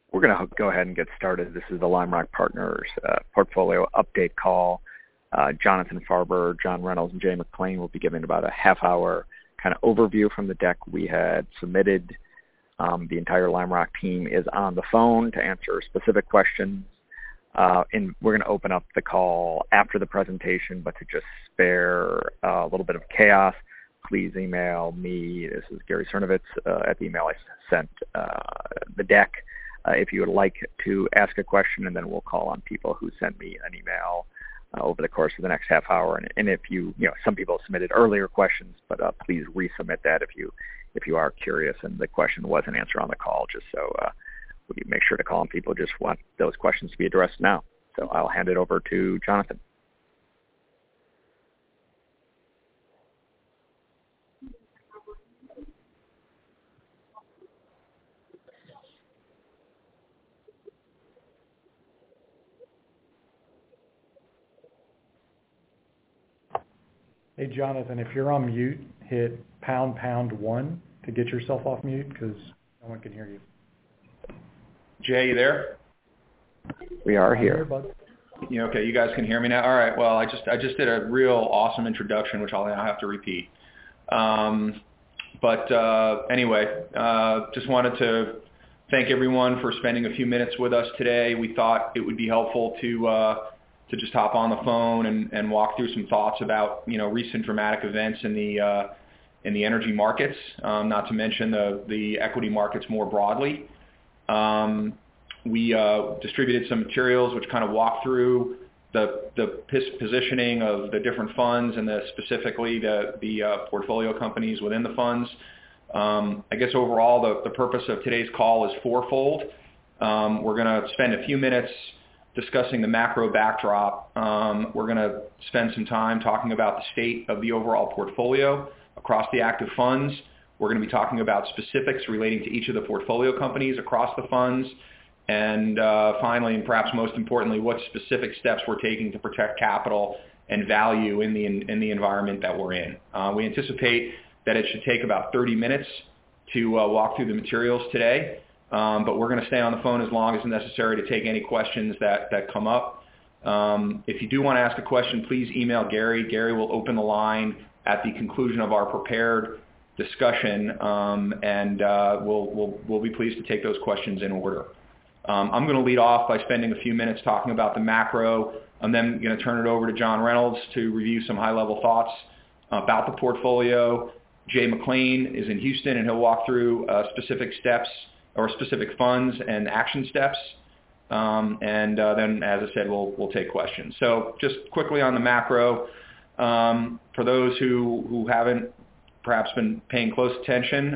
We're going to go ahead and get started. This is the Lime Rock Partners portfolio update call. Jonathan Farber, John Reynolds, and Jay McClain will be giving about a half-hour kind of overview from the deck we had submitted. The entire Lime Rock team is on the phone to answer specific questions. And we're going to open up the call after the presentation, but to just spare a little bit of chaos, please email me. This is Gary Cernovitz at the email I sent the deck. If you would like to ask a question, and then we'll call on people who send me an email over the course of the next half hour. And if some people submitted earlier questions, but please resubmit that if you are curious and the question wasn't answered on the call, just so we make sure to call on people who just want those questions to be addressed now. So I'll hand it over to Jonathan. Hey, Jonathan, if you're on mute, hit #1 to get yourself off mute because no one can hear you. Jay, you there? We are here. Okay, you guys can hear me now? All right, well, I just did a real awesome introduction, which I'll now have to repeat. Anyway, just wanted to thank everyone for spending a few minutes with us today. We thought it would be helpful to just hop on the phone and walk through some thoughts about recent dramatic events in the energy markets, not to mention the equity markets more broadly. We distributed some materials which kind of walk through the positioning of the different funds and specifically the portfolio companies within the funds. I guess overall the purpose of today's call is fourfold. We're going to spend a few minutes discussing the macro backdrop. We're going to spend some time talking about the state of the overall portfolio across the active funds. We're going to be talking about specifics relating to each of the portfolio companies across the funds. And finally, and perhaps most importantly, what specific steps we're taking to protect capital and value in the environment that we're in. We anticipate that it should take about 30 minutes to walk through the materials today. But we're going to stay on the phone as long as necessary to take any questions that come up. If you do want to ask a question, please email Gary. Gary will open the line at the conclusion of our prepared discussion, and we'll be pleased to take those questions in order. I'm going to lead off by spending a few minutes talking about the macro. I'm then going to turn it over to John Reynolds to review some high-level thoughts about the portfolio. Jay McClain is in Houston, and he'll walk through specific steps or specific funds and action steps. Then, as I said, we'll take questions. So just quickly on the macro, for those who haven't perhaps been paying close attention,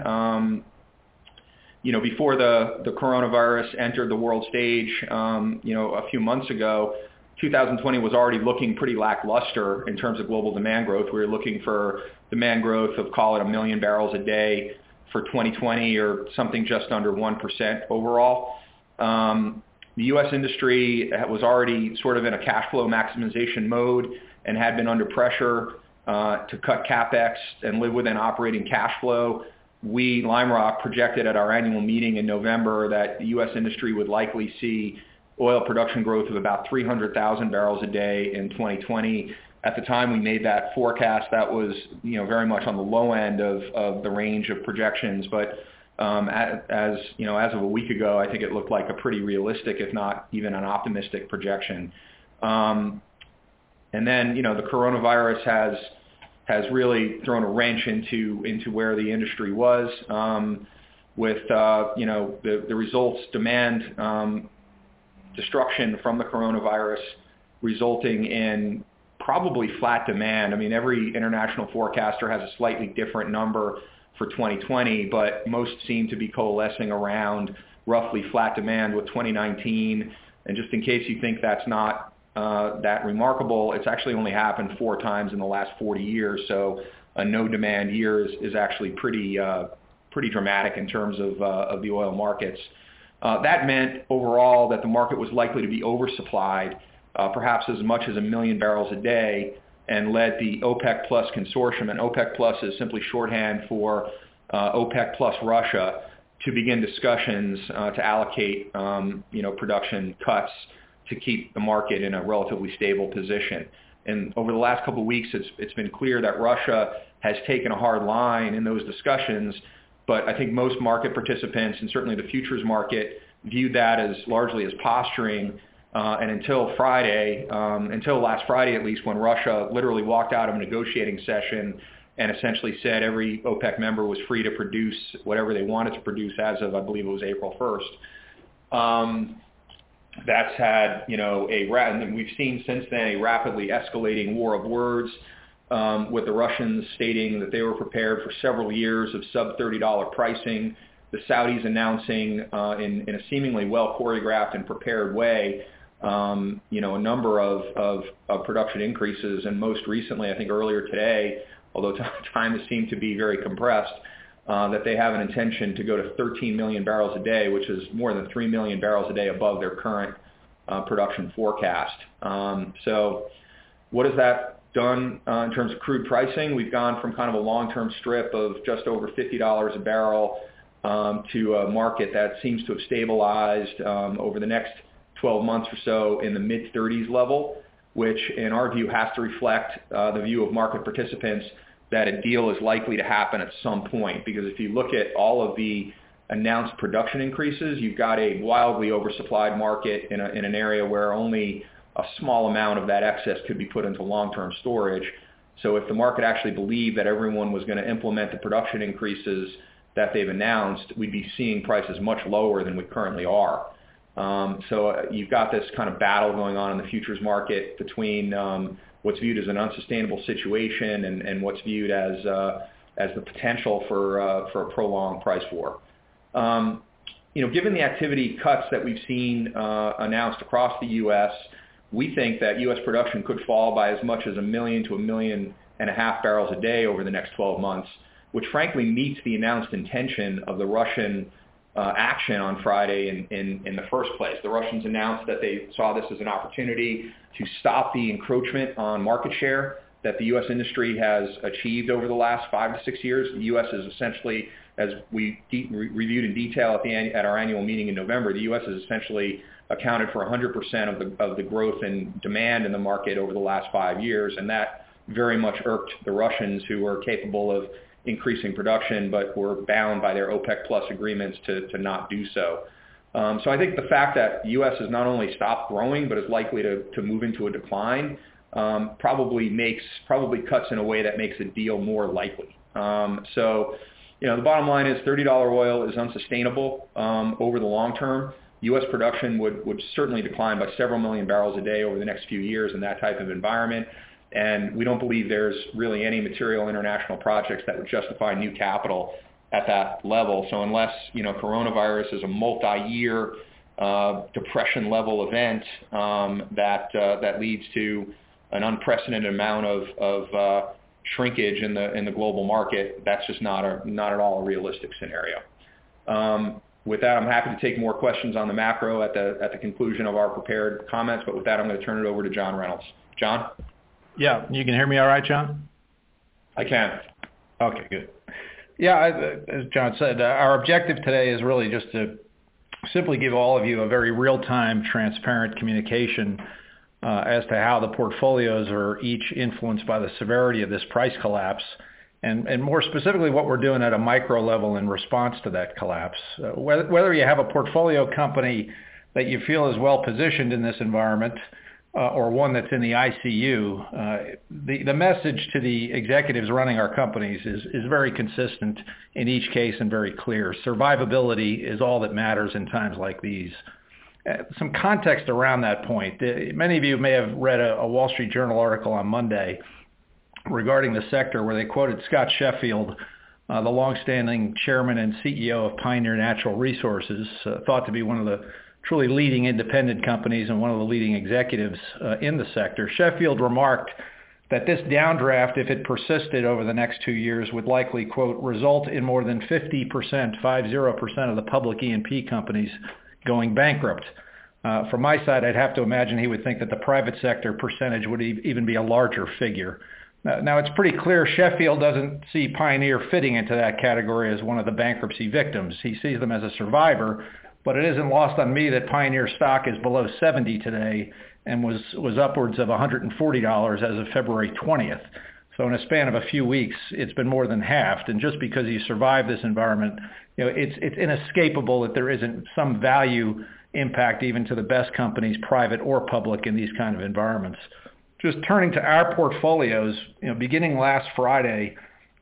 before the coronavirus entered the world stage, a few months ago, 2020 was already looking pretty lackluster in terms of global demand growth. We were looking for demand growth of, call it 1 million barrels a day for 2020 or something just under 1% overall. The U.S. industry was already sort of in a cash flow maximization mode and had been under pressure to cut CapEx and live within operating cash flow. We, Lime Rock, projected at our annual meeting in November that the U.S. industry would likely see oil production growth of about 300,000 barrels a day in 2020. At the time we made that forecast, that was very much on the low end of the range of projections. But as of a week ago, I think it looked like a pretty realistic, if not even an optimistic projection. And then the coronavirus has really thrown a wrench into where the industry was with the results demand destruction from the coronavirus resulting in probably flat demand. I mean, every international forecaster has a slightly different number for 2020, but most seem to be coalescing around roughly flat demand with 2019. And just in case you think that's not that remarkable, it's actually only happened 4 times in the last 40 years. So a no demand year is actually pretty dramatic in terms of the oil markets. That meant overall that the market was likely to be oversupplied, perhaps as much as 1 million barrels a day, and led the OPEC Plus consortium, and OPEC Plus is simply shorthand for OPEC plus Russia, to begin discussions to allocate, production cuts to keep the market in a relatively stable position. And over the last couple of weeks, it's been clear that Russia has taken a hard line in those discussions, but I think most market participants, and certainly the futures market, viewed that as largely as posturing. And until last Friday at least, when Russia literally walked out of a negotiating session and essentially said every OPEC member was free to produce whatever they wanted to produce as of, I believe it was April 1st. That's had, and we've seen since then a rapidly escalating war of words, with the Russians stating that they were prepared for several years of sub-$30 pricing, the Saudis announcing in a seemingly well choreographed and prepared way, a number of production increases, and most recently, I think earlier today, although time has seemed to be very compressed, that they have an intention to go to 13 million barrels a day, which is more than 3 million barrels a day above their current production forecast. So what has that done in terms of crude pricing? We've gone from kind of a long-term strip of just over $50 a barrel to a market that seems to have stabilized over the next 12 months or so in the mid-30s level, which in our view has to reflect the view of market participants that a deal is likely to happen at some point. Because if you look at all of the announced production increases, you've got a wildly oversupplied market in an area where only a small amount of that excess could be put into long-term storage. So if the market actually believed that everyone was going to implement the production increases that they've announced, we'd be seeing prices much lower than we currently are. So you've got this kind of battle going on in the futures market between what's viewed as an unsustainable situation and what's viewed as the potential for a prolonged price war. Given the activity cuts that we've seen announced across the U.S., we think that U.S. production could fall by as much as 1 million to 1.5 million barrels a day over the next 12 months, which frankly meets the announced intention of the Russian action on Friday in the first place. The Russians announced that they saw this as an opportunity to stop the encroachment on market share that the U.S. industry has achieved over the last 5 to 6 years. The U.S. is essentially, as we reviewed in detail at our annual meeting in November, the U.S. has essentially accounted for 100% of the growth in demand in the market over the last 5 years, and that very much irked the Russians, who were capable of increasing production but were bound by their OPEC Plus agreements to not do so. So I think the fact that the U.S. has not only stopped growing but is likely to move into a decline probably cuts in a way that makes a deal more likely. So the bottom line is $30 oil is unsustainable over the long term. U.S. production would certainly decline by several million barrels a day over the next few years in that type of environment. And we don't believe there's really any material international projects that would justify new capital at that level. So unless, coronavirus is a multi-year depression level event that leads to an unprecedented amount of shrinkage in the global market, that's just not at all a realistic scenario. With that, I'm happy to take more questions on the macro at the conclusion of our prepared comments. But with that, I'm going to turn it over to John Reynolds. John? Yeah, you can hear me all right, John? I can. Okay, good. Yeah, as John said, our objective today is really just to simply give all of you a very real-time, transparent communication as to how the portfolios are each influenced by the severity of this price collapse, and more specifically what we're doing at a micro level in response to that collapse. Whether you have a portfolio company that you feel is well positioned in this environment, or one that's in the ICU, the message to the executives running our companies is very consistent in each case and very clear. Survivability is all that matters in times like these. Some context around that point. Many of you may have read a Wall Street Journal article on Monday regarding the sector where they quoted Scott Sheffield, the longstanding chairman and CEO of Pioneer Natural Resources, thought to be one of the truly leading independent companies and one of the leading executives in the sector. Sheffield remarked that this downdraft, if it persisted over the next 2 years, would likely, quote, result in more than 50% of the public E&P companies going bankrupt. From my side, I'd have to imagine he would think that the private sector percentage would even be a larger figure. Now, it's pretty clear Sheffield doesn't see Pioneer fitting into that category as one of the bankruptcy victims. He sees them as a survivor, but it isn't lost on me that Pioneer stock is below 70 today and was upwards of $140 as of February 20th. So in a span of a few weeks, it's been more than halved. And just because you survive this environment, it's inescapable that there isn't some value impact even to the best companies, private or public, in these kind of environments. Just turning to our portfolios, beginning last Friday,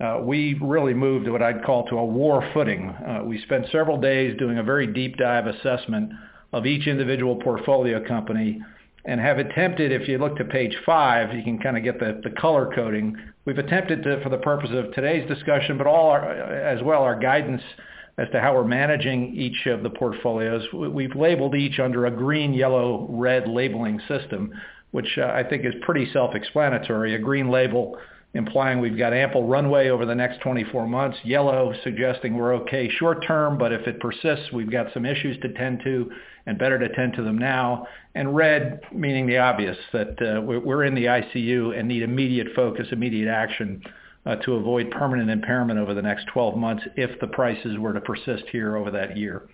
we really moved to what I'd call to a war footing. We spent several days doing a very deep dive assessment of each individual portfolio company and have attempted, if you look to page 5, you can kind of get the color coding. We've attempted to, for the purpose of today's discussion, but as well our guidance as to how we're managing each of the portfolios. We've labeled each under a green, yellow, red labeling system, which I think is pretty self-explanatory. A green label implying we've got ample runway over the next 24 months. Yellow suggesting we're okay short term, but if it persists, we've got some issues to tend to and better to tend to them now. And red meaning the obvious, that we're in the ICU and need immediate focus, immediate action to avoid permanent impairment over the next 12 months if the prices were to persist here over that year.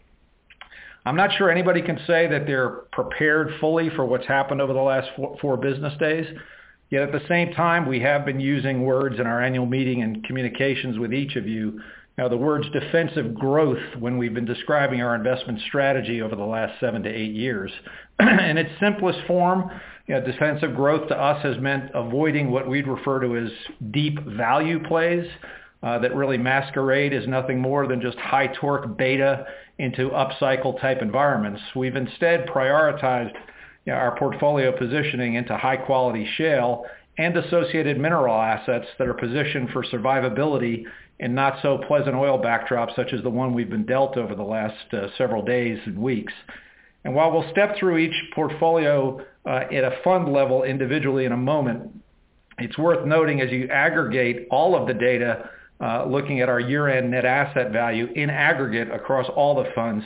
I'm not sure anybody can say that they're prepared fully for what's happened over the last four business days. Yet at the same time, we have been using words in our annual meeting and communications with each of you. Now, the words defensive growth when we've been describing our investment strategy over the last 7 to 8 years. In its simplest form, defensive growth to us has meant avoiding what we'd refer to as deep value plays that really masquerade as nothing more than just high torque beta into upcycle type environments. We've instead prioritized our portfolio positioning into high quality shale and associated mineral assets that are positioned for survivability in not so pleasant oil backdrops such as the one we've been dealt over the last several days and weeks. And while we'll step through each portfolio at a fund level individually in a moment, it's worth noting as you aggregate all of the data looking at our year-end net asset value in aggregate across all the funds,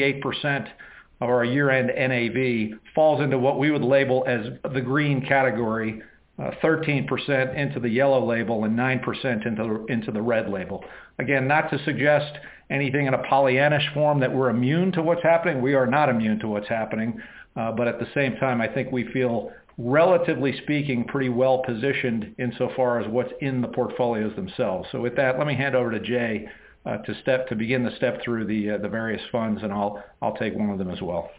78% of our year-end NAV falls into what we would label as the green category, 13% into the yellow label, and 9% into the red label. Again, not to suggest anything in a Pollyannish form that we're immune to what's happening. We are not immune to what's happening. But at the same time, I think we feel, relatively speaking, pretty well positioned insofar as what's in the portfolios themselves. So with that, let me hand over to Jay to begin the step through the various funds, and I'll take one of them as well.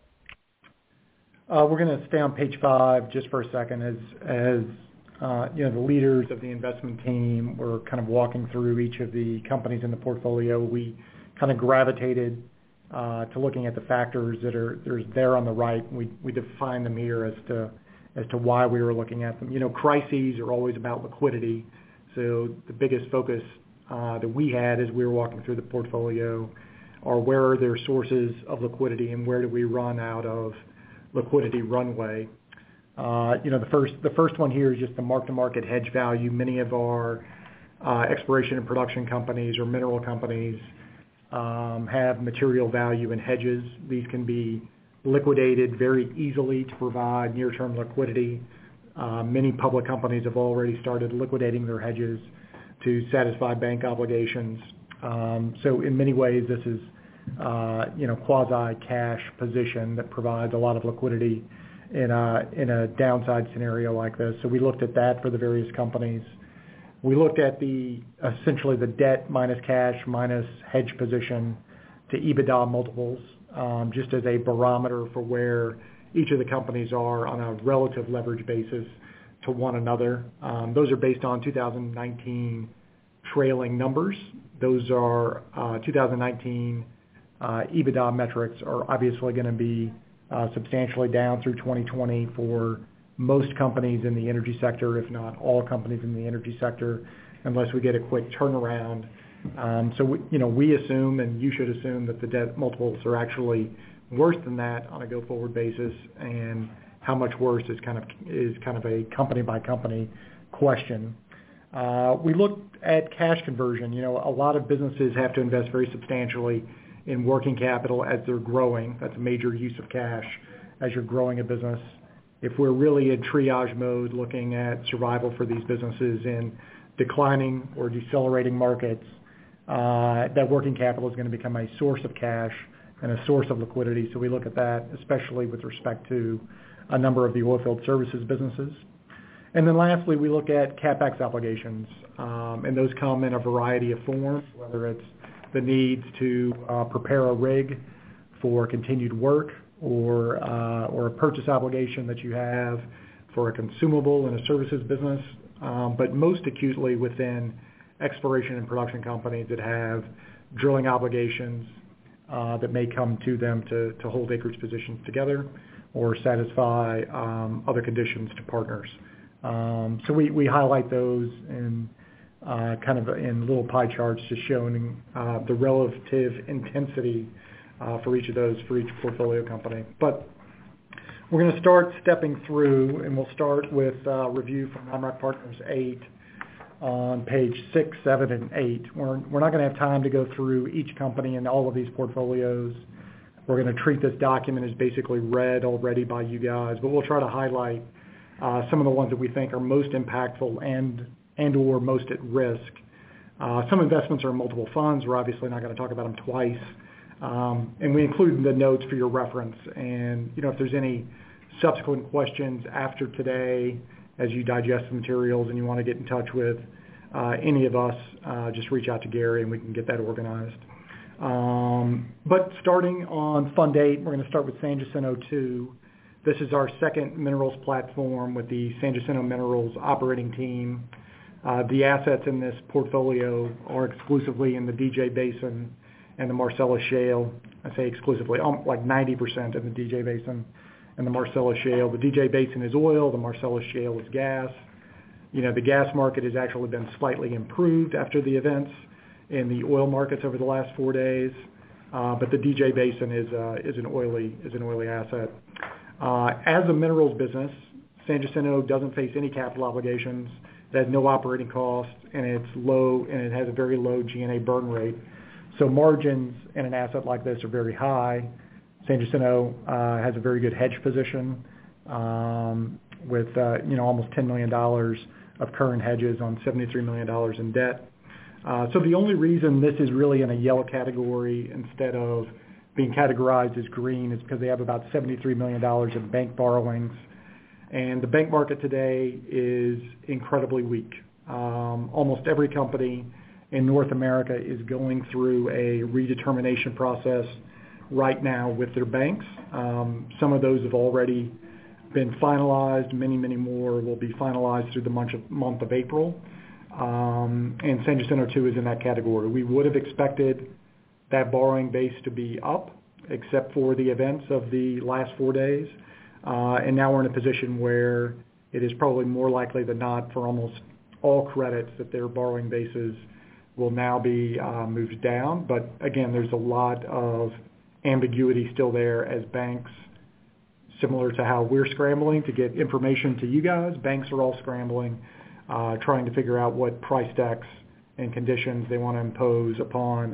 We're going to stay on page 5 just for a second. As the leaders of the investment team were kind of walking through each of the companies in the portfolio, we kind of gravitated to looking at the factors that are there on the right. We define them here as to why we were looking at them. Crises are always about liquidity. So the biggest focus that we had as we were walking through the portfolio are where are there sources of liquidity and where do we run out of liquidity runway. The first one here is just the mark-to-market hedge value. Many of our exploration and production companies or mineral companies have material value in hedges. These can be liquidated very easily to provide near-term liquidity. Many public companies have already started liquidating their hedges to satisfy bank obligations. So in many ways, this is quasi-cash position that provides a lot of liquidity in a downside scenario like this. So we looked at that for the various companies. We looked at essentially the debt minus cash minus hedge position to EBITDA multiples, just as a barometer for where each of the companies are on a relative leverage basis to one another. Those are based on 2019 trailing numbers. Those are 2019 EBITDA metrics are obviously going to be substantially down through 2020 for most companies in the energy sector, if not all companies in the energy sector, unless we get a quick turnaround. So we assume, and you should assume, that the debt multiples are actually worse than that on a go-forward basis, and how much worse is kind of a company-by-company question. We looked at cash conversion. A lot of businesses have to invest very substantially in working capital as they're growing. That's a major use of cash as you're growing a business. if we're really in triage mode looking at survival for these businesses in declining or decelerating markets, that working capital is going to become a source of cash and a source of liquidity. So we look at that, especially with respect to a number of the oilfield services businesses. And then lastly, we look at CapEx obligations, and those come in a variety of forms, whether it's the needs to prepare a rig for continued work or a purchase obligation that you have for a consumable in a services business, but most acutely within exploration and production companies that have drilling obligations that may come to them to hold acreage positions together or satisfy other conditions to partners. So we highlight those in kind of in little pie charts just showing the relative intensity for each of those, for each portfolio company. But we're going to start stepping through, and we'll start with review from Lime Rock Partners 8 on page 6, 7, and 8. We're not going to have time to go through each company and all of these portfolios. We're going to treat this document as basically read already by you guys, but we'll try to highlight some of the ones that we think are most impactful and or most at risk. Some investments are in multiple funds. We're obviously not going to talk about them twice. And we include the notes for your reference. And, if there's any subsequent questions after today as you digest the materials and you want to get in touch with any of us, just reach out to Gary and we can get that organized. But starting on Fund 8, we're going to start with San Jacinto 2. This is our second minerals platform with the San Jacinto Minerals operating team. The assets in this portfolio are exclusively in the DJ Basin and the Marcellus Shale. I say exclusively, like 90% in the DJ Basin and the Marcellus Shale. The DJ Basin is oil, the Marcellus Shale is gas. The gas market has actually been slightly improved after the events in the oil markets over the last 4 days, but the DJ Basin is an oily asset. As a minerals business, San Jacinto doesn't face any capital obligations. It has no operating costs, and it's low, and it has a very low G&A burn rate. So margins in an asset like this are very high. San Jacinto has a very good hedge position with almost $10 million of current hedges on $73 million in debt. So the only reason this is really in a yellow category instead of being categorized as green is because they have about $73 million in bank borrowings. And the bank market today is incredibly weak. Almost every company in North America is going through a redetermination process right now with their banks. Some of those have already been finalized. Many, many more will be finalized through the month of April. And San Jacinto 2 is in that category. We would have expected that borrowing base to be up, except for the events of the last 4 days. And now we're in a position where it is probably more likely than not for almost all credits that their borrowing bases will now be moved down. But again, there's a lot of ambiguity still there as banks, similar to how we're scrambling to get information to you guys, banks are all scrambling, trying to figure out what price decks and conditions they want to impose upon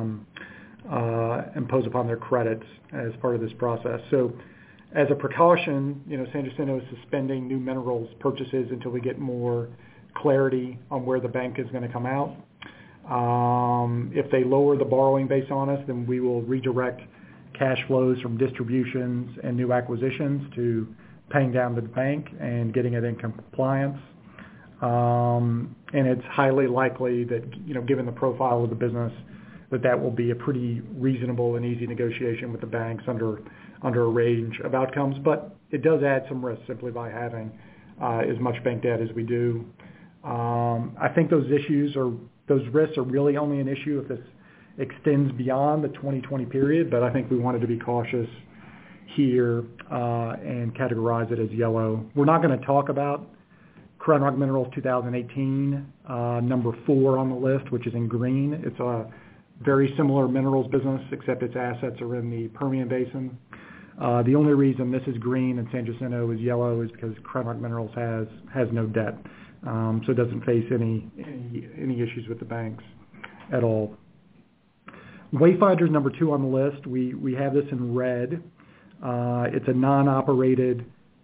their credits as part of this process. So as a precaution, San Jacinto is suspending new minerals purchases until we get more clarity on where the bank is going to come out. If they lower the borrowing base on us, then we will redirect cash flows from distributions and new acquisitions to paying down the bank and getting it in compliance. And it's highly likely that, given the profile of the business, that will be a pretty reasonable and easy negotiation with the banks under a range of outcomes. But it does add some risk simply by having as much bank debt as we do. I think those risks are really only an issue if this extends beyond the 2020 period, but I think we wanted to be cautious here and categorize it as yellow. We're not going to talk about Crown Rock Minerals 2018, number 4 on the list, which is in green. It's a very similar minerals business, except its assets are in the Permian Basin. The only reason this is green and San Jacinto is yellow is because Crown Rock Minerals has no debt, so it doesn't face any issues with the banks at all. Wayfinder's number 2 on the list. We have this in red. It's a non-operated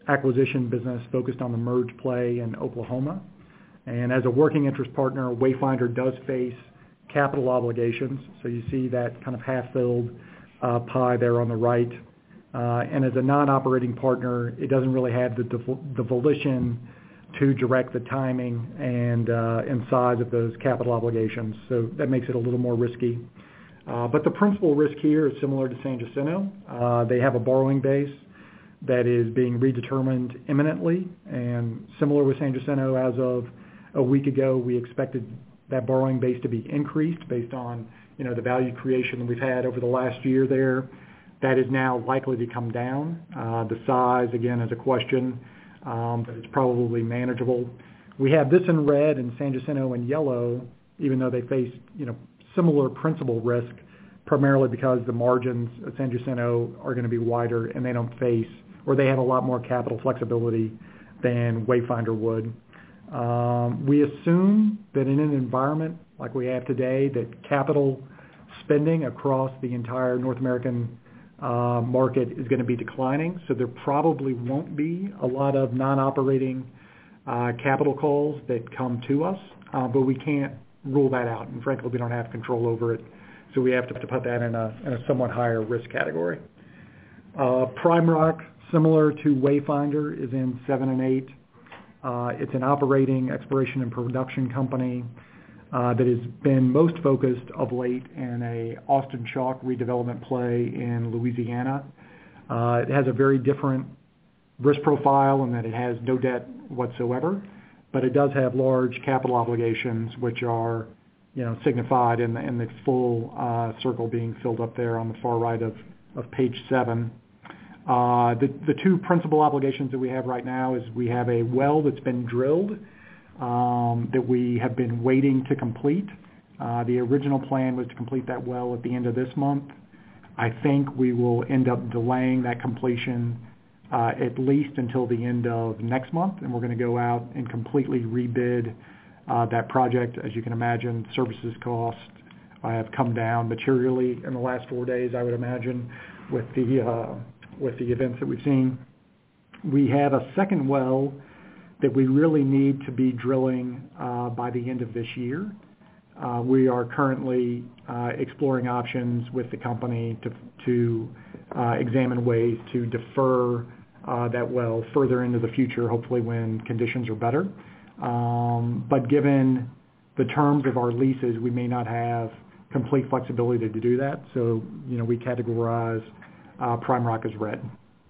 acquisition business focused on the merge play in Oklahoma. And as a working interest partner, Wayfinder does face capital obligations. So you see that kind of half-filled pie there on the right. And as a non-operating partner, it doesn't really have the volition to direct the timing and size of those capital obligations. So that makes it a little more risky. But the principal risk here is similar to San Jacinto. They have a borrowing base that is being redetermined imminently. And similar with San Jacinto, as of a week ago, we expected that borrowing base to be increased based on the value creation that we've had over the last year there. That is now likely to come down. The size, again, is a question, but it's probably manageable. We have this in red and San Jacinto in yellow, even though they face similar principal risk, primarily because the margins at San Jacinto are going to be wider and they don't face, or they have a lot more capital flexibility than Wayfinder would. We assume that in an environment like we have today, that capital spending across the entire North American market is going to be declining, so there probably won't be a lot of non-operating capital calls that come to us, but we can't rule that out, and frankly, we don't have control over it, so we have to put that in a somewhat higher risk category. Prime Rock, similar to Wayfinder, is in 7 and 8. It's an operating exploration and production company that has been most focused of late in a Austin Chalk redevelopment play in Louisiana. It has a very different risk profile in that it has no debt whatsoever, but it does have large capital obligations, which are signified in the full circle being filled up there on the far right of page 7. The two principal obligations that we have right now is we have a well that's been drilled that we have been waiting to complete. The original plan was to complete that well at the end of this month. I think we will end up delaying that completion at least until the end of next month, and we're going to go out and completely rebid that project. As you can imagine, services costs have come down materially in the last 4 days, I would imagine, with the events that we've seen. We have a second well that we really need to be drilling by the end of this year. We are currently exploring options with the company to examine ways to defer that well further into the future, hopefully when conditions are better. But given the terms of our leases, we may not have complete flexibility to do that. So, we categorize Prime Rock as red.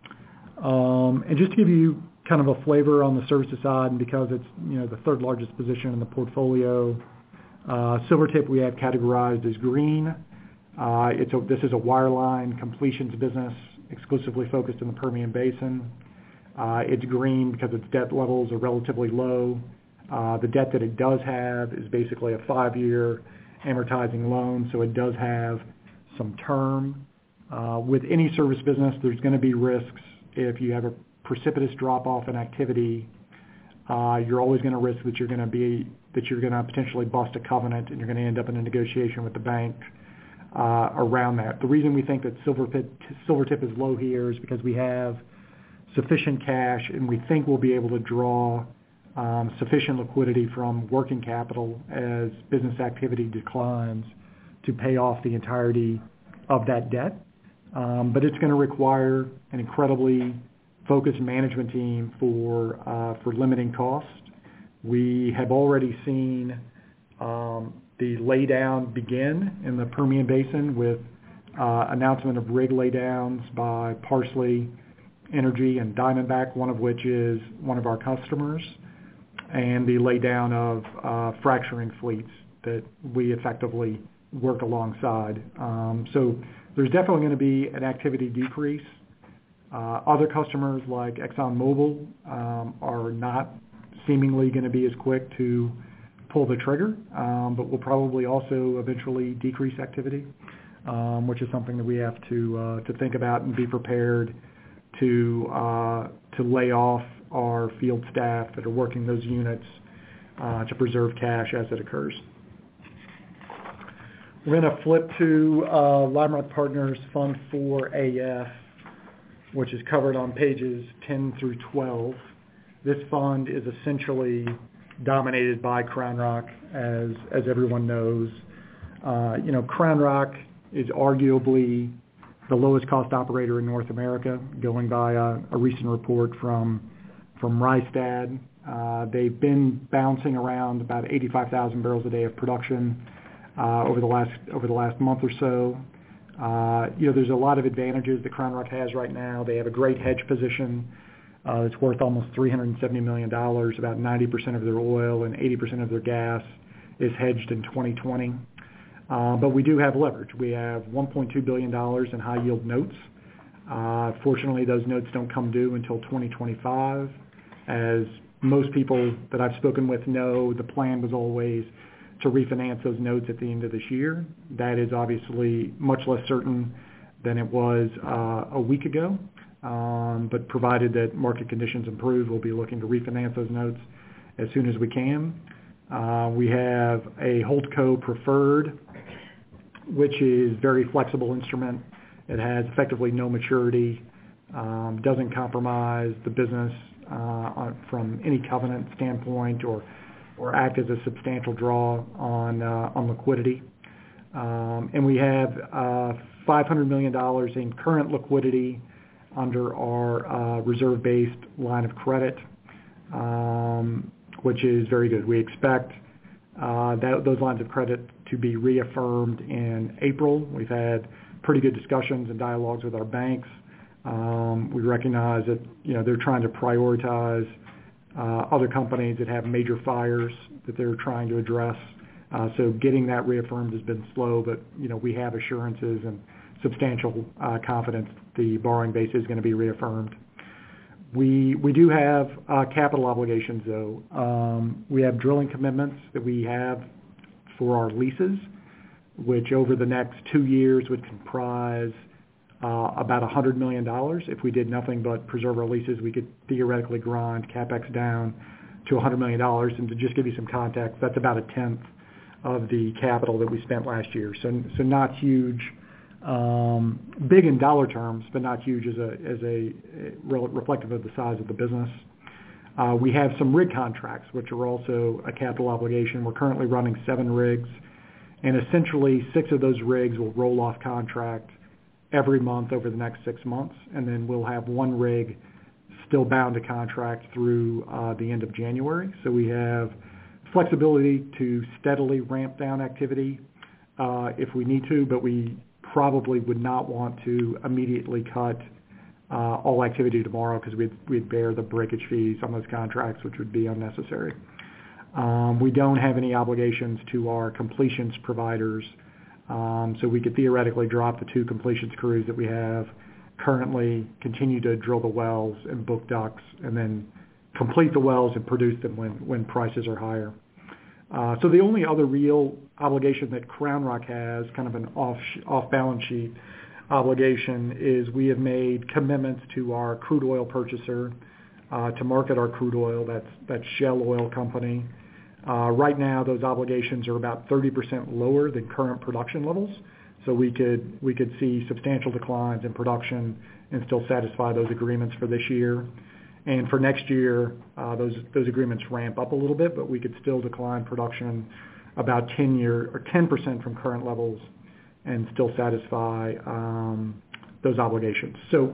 And just to give you kind of a flavor on the services side, and because it's the third largest position in the portfolio, Silvertip we have categorized as green. This is a wireline completions business exclusively focused in the Permian Basin. It's green because its debt levels are relatively low. The debt that it does have is basically a 5-year amortizing loan, so it does have some term. With any service business, there's going to be risks. If you have a precipitous drop-off in activity, you're always going to risk that you're going to potentially bust a covenant, and you're going to end up in a negotiation with the bank around that. The reason we think that Silvertip is low here is because we have sufficient cash, and we think we'll be able to draw sufficient liquidity from working capital as business activity declines to pay off the entirety of that debt. But it's going to require an incredibly focused management team for limiting costs. We have already seen the laydown begin in the Permian Basin with announcement of rig laydowns by Parsley Energy and Diamondback, one of which is one of our customers, and the laydown of fracturing fleets that we effectively work alongside. So there's definitely going to be an activity decrease. Other customers like ExxonMobil are not seemingly going to be as quick to pull the trigger, but will probably also eventually decrease activity, which is something that we have to think about and be prepared to lay off our field staff that are working those units to preserve cash as it occurs. We're going to flip to Lime Rock Partners Fund 4 AF. which is covered on pages 10 through 12. This fund is essentially dominated by CrownRock, as everyone knows. Crown Rock is arguably the lowest cost operator in North America, going by a recent report from Rystad. They've been bouncing around about 85,000 barrels a day of production over the last month or so. There's a lot of advantages that Crown Rock has right now. They have a great hedge position. It's worth almost $370 million. About 90% of their oil and 80% of their gas is hedged in 2020. But we do have leverage. We have $1.2 billion in high yield notes. Fortunately, those notes don't come due until 2025. As most people that I've spoken with know, the plan was always to refinance those notes at the end of this year. That is obviously much less certain than it was a week ago. But provided that market conditions improve, we'll be looking to refinance those notes as soon as we can. We have a Holdco preferred, which is a very flexible instrument. It has effectively no maturity, doesn't compromise the business from any covenant standpoint or act as a substantial draw on liquidity. And we have $500 million in current liquidity under our reserve-based line of credit, which is very good. We expect those lines of credit to be reaffirmed in April. We've had pretty good discussions and dialogues with our banks. We recognize that they're trying to prioritize other companies that have major fires that they're trying to address. So getting that reaffirmed has been slow, but we have assurances and substantial confidence the borrowing base is going to be reaffirmed. We do have capital obligations, though. We have drilling commitments that we have for our leases, which over the next 2 years would comprise about $100 million. If we did nothing but preserve our leases, we could theoretically grind CapEx down to $100 million. And to just give you some context, that's about a tenth of the capital that we spent last year. So not huge, big in dollar terms, but not huge as a reflective of the size of the business. We have some rig contracts, which are also a capital obligation. We're currently running 7 rigs, and essentially 6 of those rigs will roll off contract every month over the next 6 months, and then we'll have 1 rig still bound to contract through the end of January. So we have flexibility to steadily ramp down activity if we need to, but we probably would not want to immediately cut all activity tomorrow because we'd bear the breakage fees on those contracts, which would be unnecessary. We don't have any obligations to our completions providers, so we could theoretically drop the 2 completions crews that we have currently, continue to drill the wells and book DUCs, and then complete the wells and produce them when prices are higher. So the only other real obligation that Crown Rock has, kind of an off-balance sheet obligation, is we have made commitments to our crude oil purchaser to market our crude oil. That's Shell Oil Company. Right now, those obligations are about 30% lower than current production levels. So we could see substantial declines in production and still satisfy those agreements for this year. And for next year, those agreements ramp up a little bit, but we could still decline production about 10% from current levels and still satisfy those obligations. So,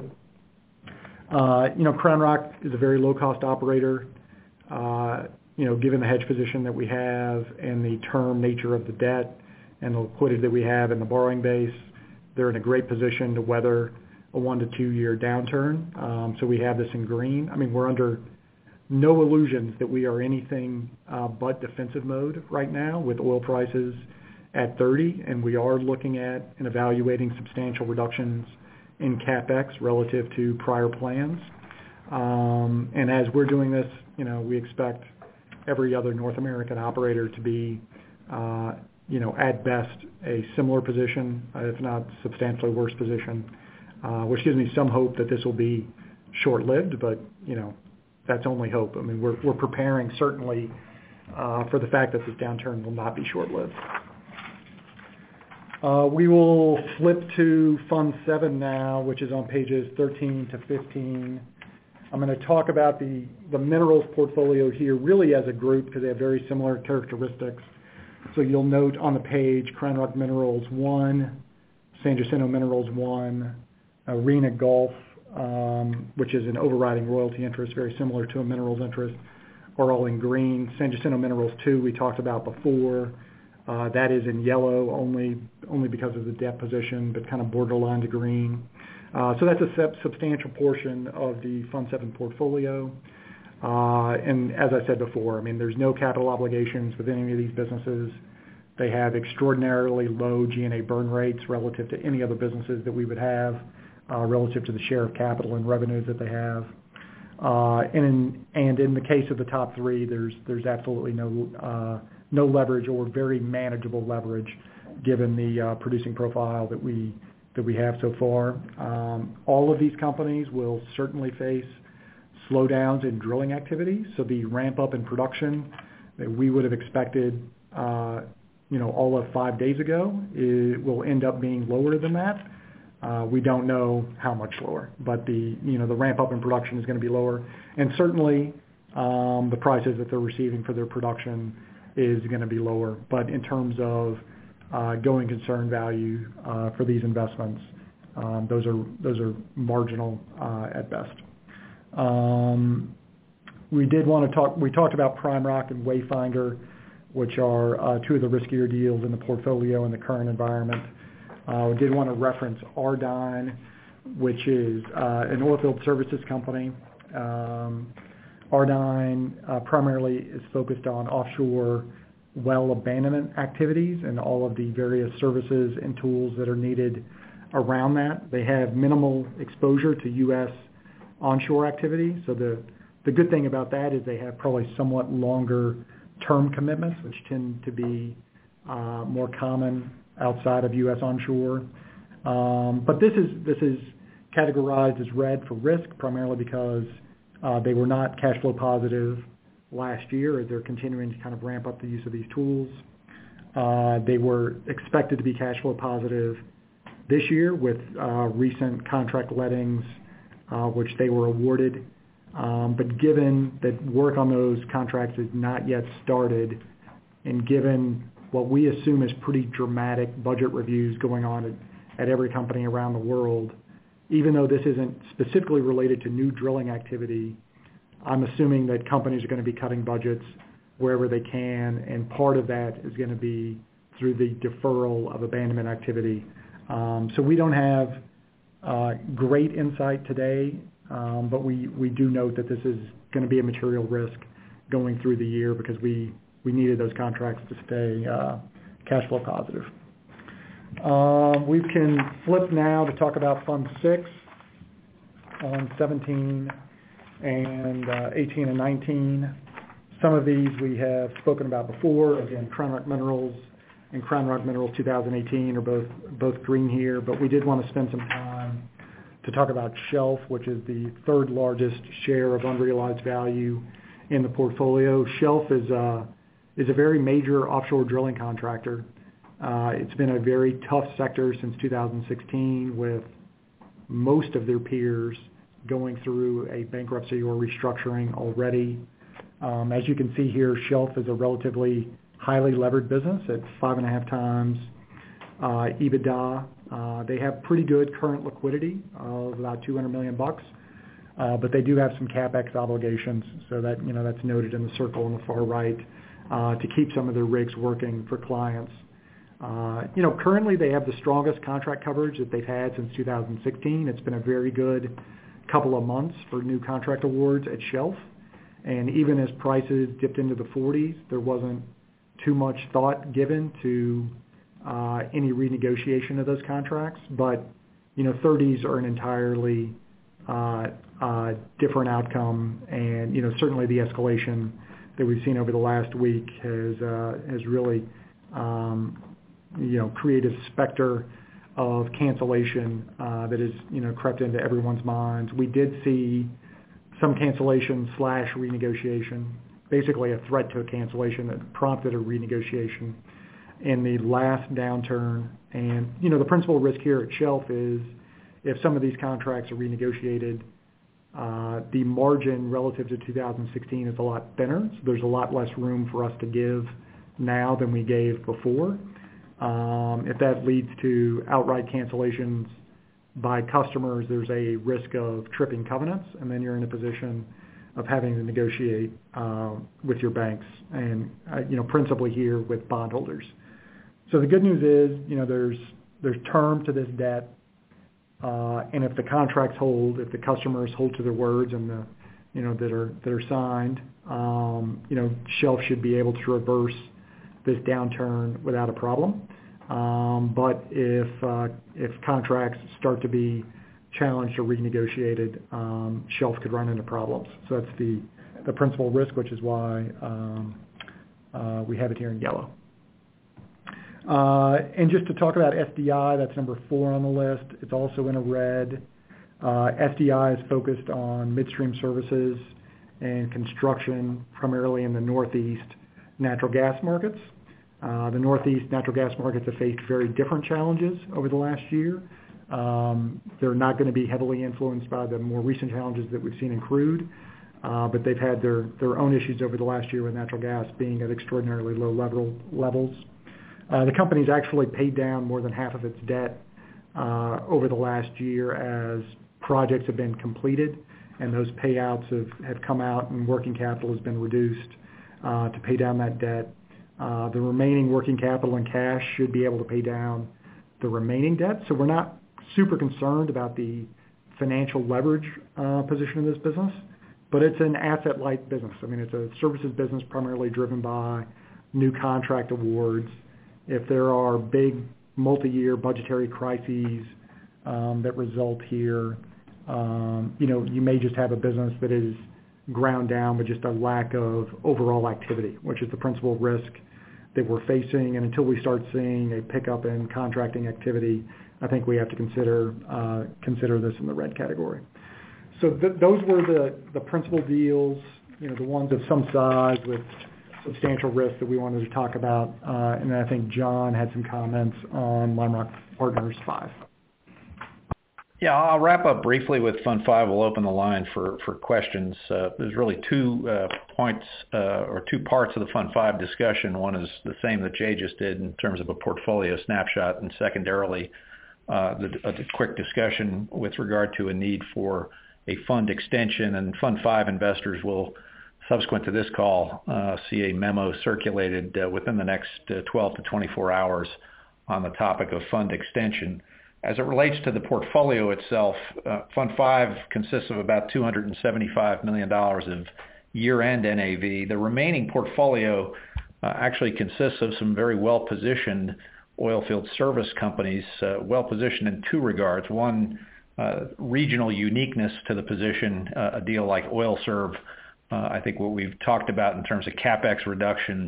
Crown Rock is a very low-cost operator. Given the hedge position that we have and the term nature of the debt and the liquidity that we have in the borrowing base, they're in a great position to weather a 1 to 2 year downturn. So we have this in green. I mean, we're under no illusions that we are anything but defensive mode right now with oil prices at 30, and we are looking at and evaluating substantial reductions in CapEx relative to prior plans. And as we're doing this, we expect every other North American operator to be, at best, a similar position, if not substantially worse position, which gives me some hope that this will be short-lived, but, that's only hope. I mean, we're preparing certainly for the fact that this downturn will not be short-lived. We will flip to Fund 7 now, which is on pages 13 to 15. I'm going to talk about the minerals portfolio here really as a group because they have very similar characteristics. So you'll note on the page CrownRock Minerals 1, San Jacinto Minerals 1, Arena Gulf, which is an overriding royalty interest, very similar to a minerals interest, are all in green. San Jacinto Minerals 2 we talked about before. That is in yellow only because of the debt position, but kind of borderline to green. So that's a substantial portion of the Fund 7 portfolio. And as I said before, I mean, there's no capital obligations with any of these businesses. They have extraordinarily low G&A burn rates relative to any other businesses that we would have, relative to the share of capital and revenues that they have. And in the case of the top three, there's absolutely no leverage or very manageable leverage given the producing profile that we have so far. All of these companies will certainly face slowdowns in drilling activity. So the ramp up in production that we would have expected, all of 5 days ago, it will end up being lower than that. We don't know how much lower, but the ramp up in production is going to be lower, and certainly the prices that they're receiving for their production is going to be lower. But in terms of going concern value for these investments, those are marginal at best. We talked about PrimeRock and Wayfinder, which are two of the riskier deals in the portfolio in the current environment. We did want to reference Ardyne, which is an oilfield services company. Ardyne primarily is focused on offshore well abandonment activities and all of the various services and tools that are needed around that. They have minimal exposure to U.S. onshore activity. So the good thing about that is they have probably somewhat longer term commitments, which tend to be more common outside of U.S. onshore. But this is categorized as red for risk, primarily because they were not cash flow positive last year as they're continuing to kind of ramp up the use of these tools. They were expected to be cash flow positive this year with recent contract lettings, which they were awarded. But given that work on those contracts is not yet started, and given what we assume is pretty dramatic budget reviews going on at every company around the world, even though this isn't specifically related to new drilling activity, I'm assuming that companies are going to be cutting budgets wherever they can, and part of that is going to be through the deferral of abandonment activity. So we don't have great insight today, but we do note that this is going to be a material risk going through the year because we needed those contracts to stay cash flow positive. We can flip now to talk about Fund 6 on 17 and 18 and 19. Some of these we have spoken about before. Again, CrownRock Minerals and CrownRock Minerals 2018 are both green here, but we did want to spend some time to talk about Shelf, which is the third largest share of unrealized value in the portfolio. Shelf is a very major offshore drilling contractor. It's been a very tough sector since 2016, with most of their peers going through a bankruptcy or restructuring already. As you can see here, Shelf is a relatively highly levered business at 5.5 times EBITDA. They have pretty good current liquidity of about $200 million, but they do have some capex obligations, so that that's noted in the circle on the far right to keep some of their rigs working for clients. Currently they have the strongest contract coverage that they've had since 2016. It's been a very good couple of months for new contract awards at Shelf. And even as prices dipped into the 40s, there wasn't too much thought given to any renegotiation of those contracts. But 30s are an entirely different outcome, and certainly the escalation that we've seen over the last week has really created a specter of cancellation that has crept into everyone's minds. We did see some cancellation / renegotiation, basically a threat to a cancellation that prompted a renegotiation in the last downturn. And, the principal risk here at Shelf is if some of these contracts are renegotiated, the margin relative to 2016 is a lot thinner. So there's a lot less room for us to give now than we gave before. If that leads to outright cancellations by customers, there's a risk of tripping covenants, and then you're in a position of having to negotiate with your banks and, principally here with bondholders. So the good news is, there's term to this debt, and if the contracts hold, if the customers hold to their words and that are signed, Shelf should be able to reverse this downturn without a problem. But if contracts start to be challenged or renegotiated, Shelf could run into problems. So that's the principal risk, which is why we have it here in yellow. And just to talk about SDI, that's number 4 on the list. It's also in a red. SDI is focused on midstream services and construction, primarily in the Northeast natural gas markets. The Northeast natural gas markets have faced very different challenges over the last year. They're not going to be heavily influenced by the more recent challenges that we've seen in crude, but they've had their own issues over the last year with natural gas being at extraordinarily low levels. The company's actually paid down more than half of its debt over the last year as projects have been completed, and those payouts have come out and working capital has been reduced to pay down that debt. The remaining working capital and cash should be able to pay down the remaining debt. So we're not super concerned about the financial leverage position of this business, but it's an asset-light business. I mean, it's a services business primarily driven by new contract awards. If there are big multi-year budgetary crises that result here, you may just have a business that is ground down with just a lack of overall activity, which is the principal risk that we're facing. And until we start seeing a pickup in contracting activity, I think we have to consider this in the red category. So those were the principal deals, the ones of some size with substantial risk that we wanted to talk about. And then I think John had some comments on Lime Rock Partners 5. Yeah, I'll wrap up briefly with Fund 5. We'll open the line for questions. There's really 2 points or 2 parts of the Fund 5 discussion. One is the same that Jay just did in terms of a portfolio snapshot, and secondarily, a quick discussion with regard to a need for a fund extension. And Fund 5 investors will, subsequent to this call, see a memo circulated within the next 12 to 24 hours on the topic of fund extension. As it relates to the portfolio itself, Fund 5 consists of about $275 million of year-end NAV. The remaining portfolio actually consists of some very well-positioned oilfield service companies, well-positioned in 2 regards. One, regional uniqueness to the position, a deal like OilServe. I think what we've talked about in terms of CapEx reductions,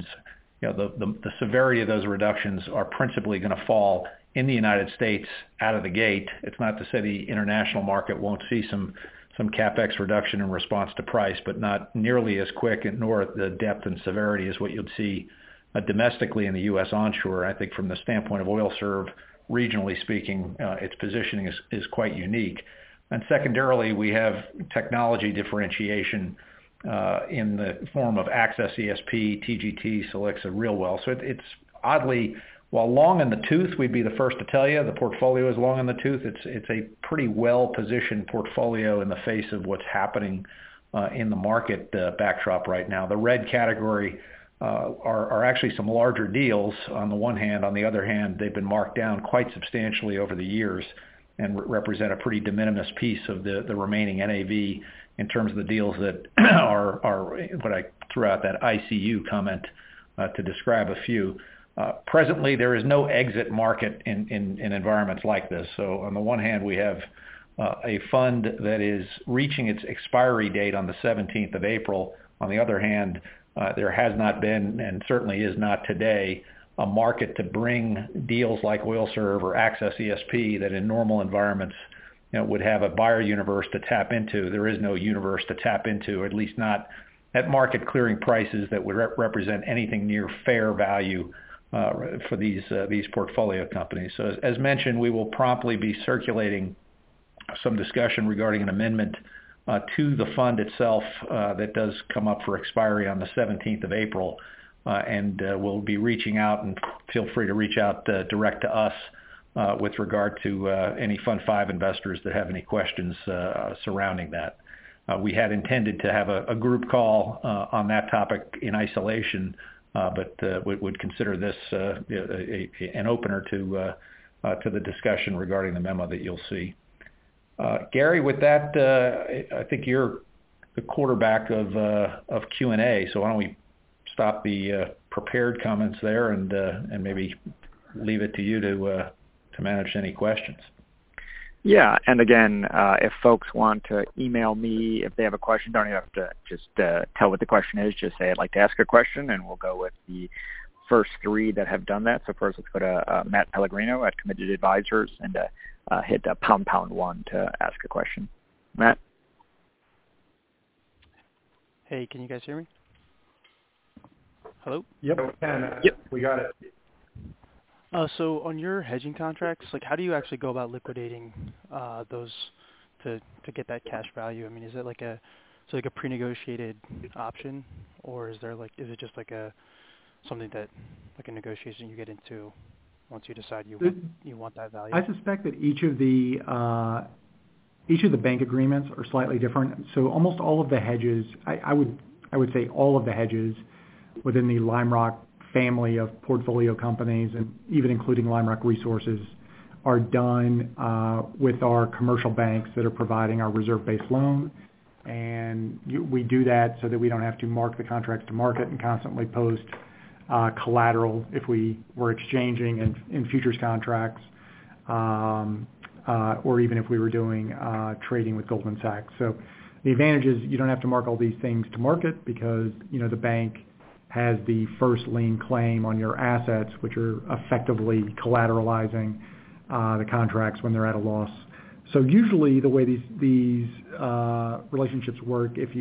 the severity of those reductions are principally going to fall in the United States out of the gate. It's not to say the international market won't see some CapEx reduction in response to price, but not nearly as quick and nor the depth and severity as what you'd see domestically in the U.S. onshore. I think from the standpoint of OilServe, regionally speaking, its positioning is quite unique. And secondarily, we have technology differentiation in the form of Access ESP, TGT, Silixa, Realwell. So it's oddly, while long in the tooth, we'd be the first to tell you the portfolio is long in the tooth. It's a pretty well-positioned portfolio in the face of what's happening in the market backdrop right now. The red category are actually some larger deals on the one hand. On the other hand, they've been marked down quite substantially over the years and represent a pretty de minimis piece of the remaining NAV in terms of the deals that are what I threw out that ICU comment to describe a few. Presently, there is no exit market in environments like this. So on the one hand, we have a fund that is reaching its expiry date on the 17th of April. On the other hand, there has not been, and certainly is not today, a market to bring deals like OilServe or Access ESP that in normal environments would have a buyer universe to tap into. There is no universe to tap into, or at least not at market clearing prices that would represent anything near fair value for these portfolio companies. So as mentioned, we will promptly be circulating some discussion regarding an amendment to the fund itself that does come up for expiry on the 17th of April. And we'll be reaching out, and feel free to reach out direct to us with regard to any Fund 5 investors that have any questions surrounding that. We had intended to have a group call on that topic in isolation, but would consider this an opener to the discussion regarding the memo that you'll see. Gary, with that, I think you're the quarterback of Q&A, so why don't we stop the prepared comments there and maybe leave it to you to manage any questions. Yeah, and again, if folks want to email me if they have a question, don't even have to just tell what the question is. Just say, I'd like to ask a question, and we'll go with the first three that have done that. So first, let's go to Matt Pellegrino at Committed Advisors and hit #1 to ask a question. Matt? Hey, can you guys hear me? Hello? Yep. Yep. We got it. So on your hedging contracts, like how do you actually go about liquidating those to get that cash value? I mean, is it like a pre-negotiated option, or is it just like something that like a negotiation you get into once you decide you want that value? I suspect that each of the bank agreements are slightly different. So almost all of the hedges, I would say all of the hedges within the Lime Rock family of portfolio companies, and even including Lime Rock Resources, are done with our commercial banks that are providing our reserve-based loan. And we do that so that we don't have to mark the contracts to market and constantly post collateral if we were exchanging in futures contracts, or even if we were doing trading with Goldman Sachs. So the advantage is you don't have to mark all these things to market because, the bank has the first lien claim on your assets, which are effectively collateralizing the contracts when they're at a loss. So usually the way these relationships work, there's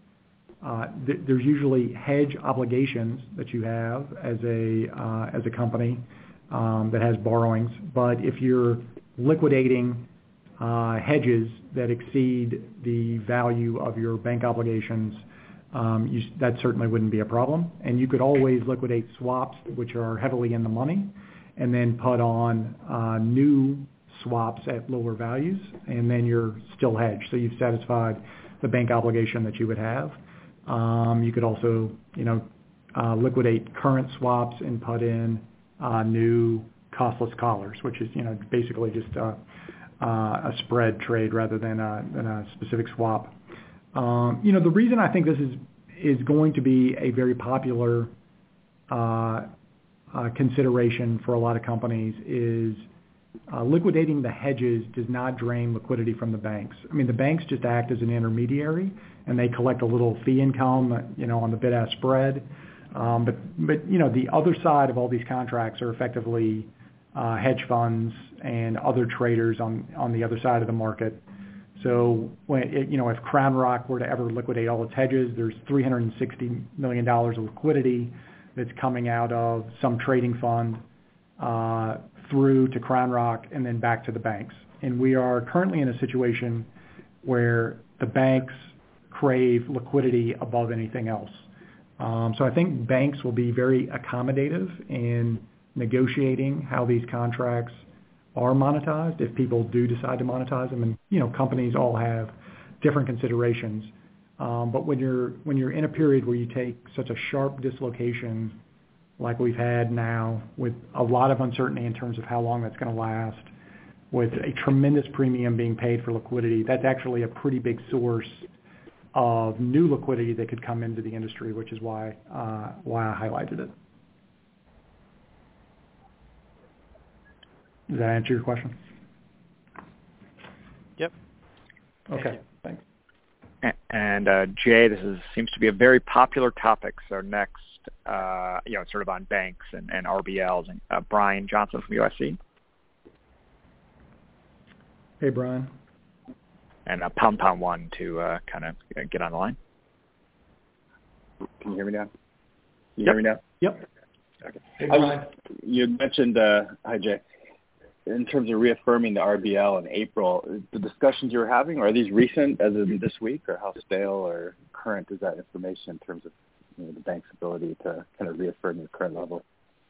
usually hedge obligations that you have as a company that has borrowings. But if you're liquidating hedges that exceed the value of your bank obligations, that certainly wouldn't be a problem. And you could always liquidate swaps, which are heavily in the money, and then put on new swaps at lower values, and then you're still hedged. So you've satisfied the bank obligation that you would have. You could also, liquidate current swaps and put in new costless collars, which is, basically just a spread trade rather than a specific swap. The reason I think this is going to be a very popular consideration for a lot of companies is liquidating the hedges does not drain liquidity from the banks. I mean, the banks just act as an intermediary, and they collect a little fee income, on the bid-ask spread. But the other side of all these contracts are effectively hedge funds and other traders on the other side of the market. So if Crown Rock were to ever liquidate all its hedges, there's $360 million of liquidity that's coming out of some trading fund through to Crown Rock and then back to the banks. And we are currently in a situation where the banks crave liquidity above anything else. So I think banks will be very accommodative in negotiating how these contracts are monetized if people do decide to monetize them. And, companies all have different considerations. But when you're in a period where you take such a sharp dislocation like we've had now, with a lot of uncertainty in terms of how long that's going to last, with a tremendous premium being paid for liquidity, that's actually a pretty big source of new liquidity that could come into the industry, which is why I highlighted it. Does that answer your question? Yep. Okay, thanks. And Jay, seems to be a very popular topic. So next, sort of on banks and RBLs, and Brian Johnson from USC. Hey, Brian. And #1 to kind of get on the line. Can you hear me now? Yep. Yep. Okay. Hey, You mentioned, hi Jay, in terms of reaffirming the RBL in April, the discussions you're having, are these recent as of this week, or how stale or current is that information in terms of the bank's ability to kind of reaffirm your current level?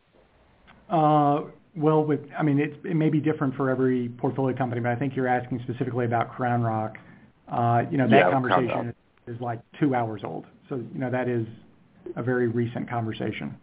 Well, it may be different for every portfolio company, but I think you're asking specifically about Crown Rock. That conversation is like 2 hours old. So, that is a very recent conversation.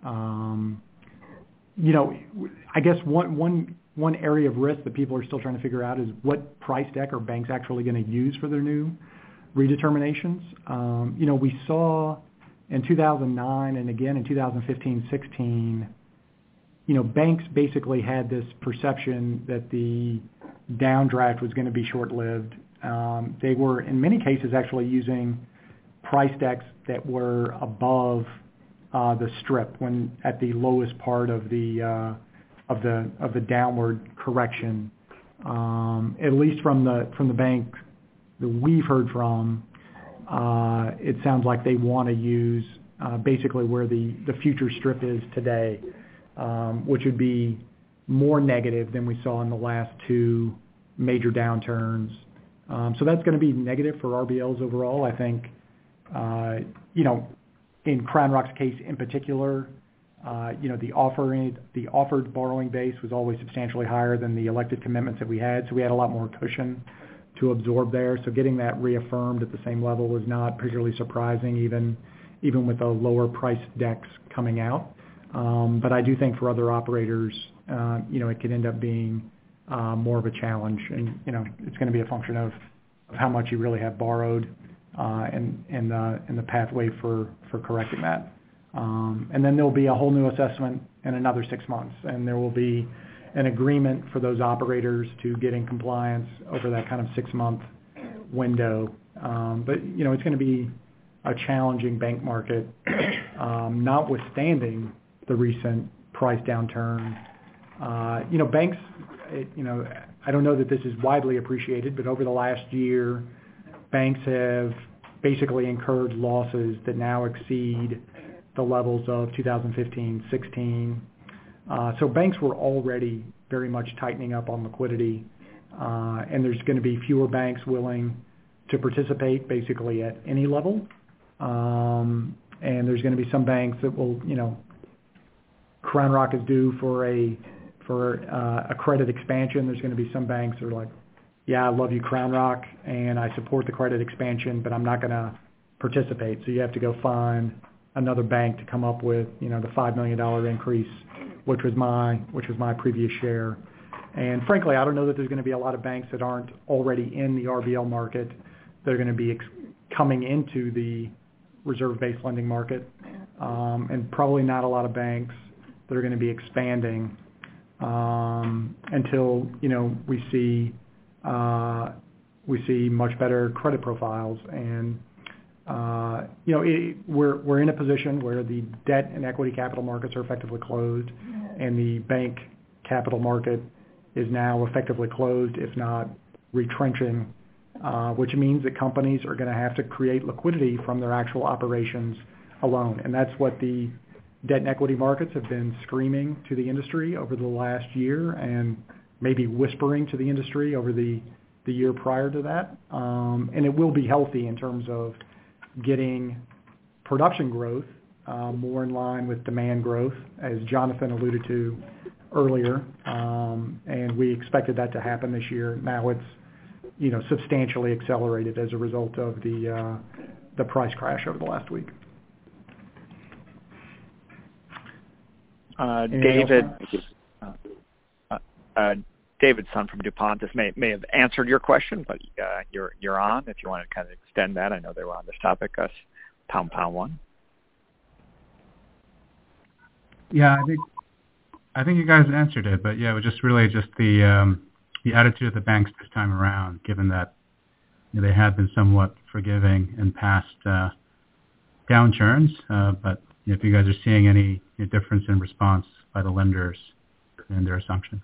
I guess one area of risk that people are still trying to figure out is what price deck are banks actually going to use for their new redeterminations. We saw in 2009 and again in 2015-16, banks basically had this perception that the downdraft was going to be short-lived. They were, in many cases, actually using price decks that were above the strip when at the lowest part of the downward correction. At least from the bank that we've heard from, it sounds like they want to use basically where the future strip is today, which would be more negative than we saw in the last two major downturns. So that's going to be negative for RBLs overall. I think, in Crown Rock's case in particular, the offered borrowing base was always substantially higher than the elected commitments that we had, so we had a lot more cushion to absorb there. So getting that reaffirmed at the same level was not particularly surprising, even with the lower price decks coming out. But I do think for other operators, it could end up being more of a challenge, and it's going to be a function of how much you really have borrowed and the pathway for correcting that. And then there'll be a whole new assessment in another 6 months, and there will be an agreement for those operators to get in compliance over that kind of 6-month window. But it's going to be a challenging bank market, notwithstanding the recent price downturn. Banks, I don't know that this is widely appreciated, but over the last year, banks have basically incurred losses that now exceed the levels of 2015-16. So banks were already very much tightening up on liquidity, and there's going to be fewer banks willing to participate basically at any level. And there's going to be some banks that will, Crown Rock is due for a credit expansion. There's going to be some banks that are like, yeah, I love you, Crown Rock, and I support the credit expansion, but I'm not going to participate. So you have to go find another bank to come up with, the $5 million increase, which was my previous share. And frankly, I don't know that there's going to be a lot of banks that aren't already in the RBL market that are going to be coming into the reserve-based lending market, and probably not a lot of banks that are going to be expanding until we see much better credit profiles. And we're in a position where the debt and equity capital markets are effectively closed, and the bank capital market is now effectively closed, if not retrenching, which means that companies are going to have to create liquidity from their actual operations alone. And that's what the debt and equity markets have been screaming to the industry over the last year, and maybe whispering to the industry over the year prior to that. And it will be healthy in terms of getting production growth more in line with demand growth, as Jonathan alluded to earlier. And we expected that to happen this year. Now it's substantially accelerated as a result of the price crash over the last week. David Sun from DuPont. This may have answered your question, but you're on if you want to kind of extend that. I know they were on this topic. Pound one. Yeah, I think you guys answered it, but yeah, it was just really just the attitude of the banks this time around, given that they had been somewhat forgiving in past downturns. But if you guys are seeing any difference in response by the lenders and their assumptions.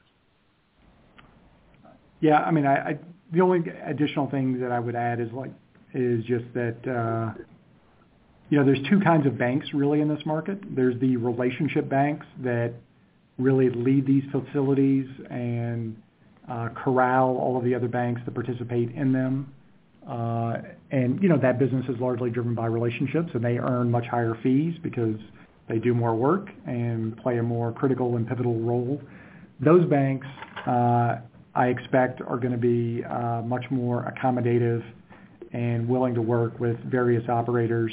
Yeah, I mean, the only additional thing that I would add is just that there's two kinds of banks really in this market. There's the relationship banks that really lead these facilities and corral all of the other banks that participate in them. And that business is largely driven by relationships, and they earn much higher fees because they do more work and play a more critical and pivotal role. Those banks, I expect, are going to be much more accommodative and willing to work with various operators.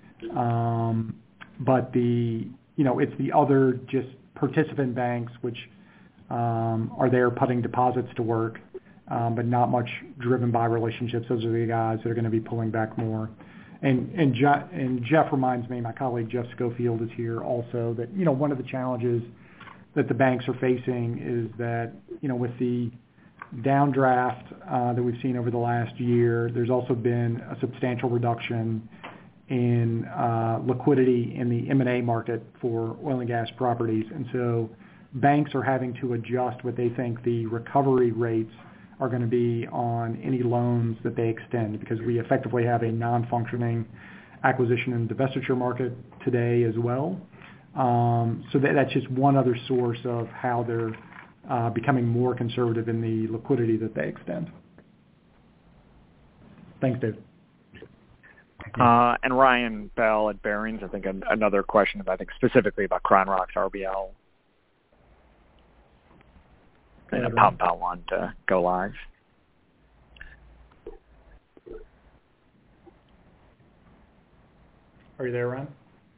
But it's the other just participant banks which are there putting deposits to work, but not much driven by relationships. Those are the guys that are going to be pulling back more. And Jeff reminds me, my colleague Jeff Schofield is here also, that one of the challenges that the banks are facing is that with the downdraft that we've seen over the last year, there's also been a substantial reduction in liquidity in the M&A market for oil and gas properties. And so banks are having to adjust what they think the recovery rates are going to be on any loans that they extend, because we effectively have a non-functioning acquisition and divestiture market today as well. So that's just one other source of how they're becoming more conservative in the liquidity that they extend. Thanks, Dave. And Ryan Bell at Barings, I think another question, specifically about Crown Rock's RBL. And a Pound one to go live. Are you there, Ryan?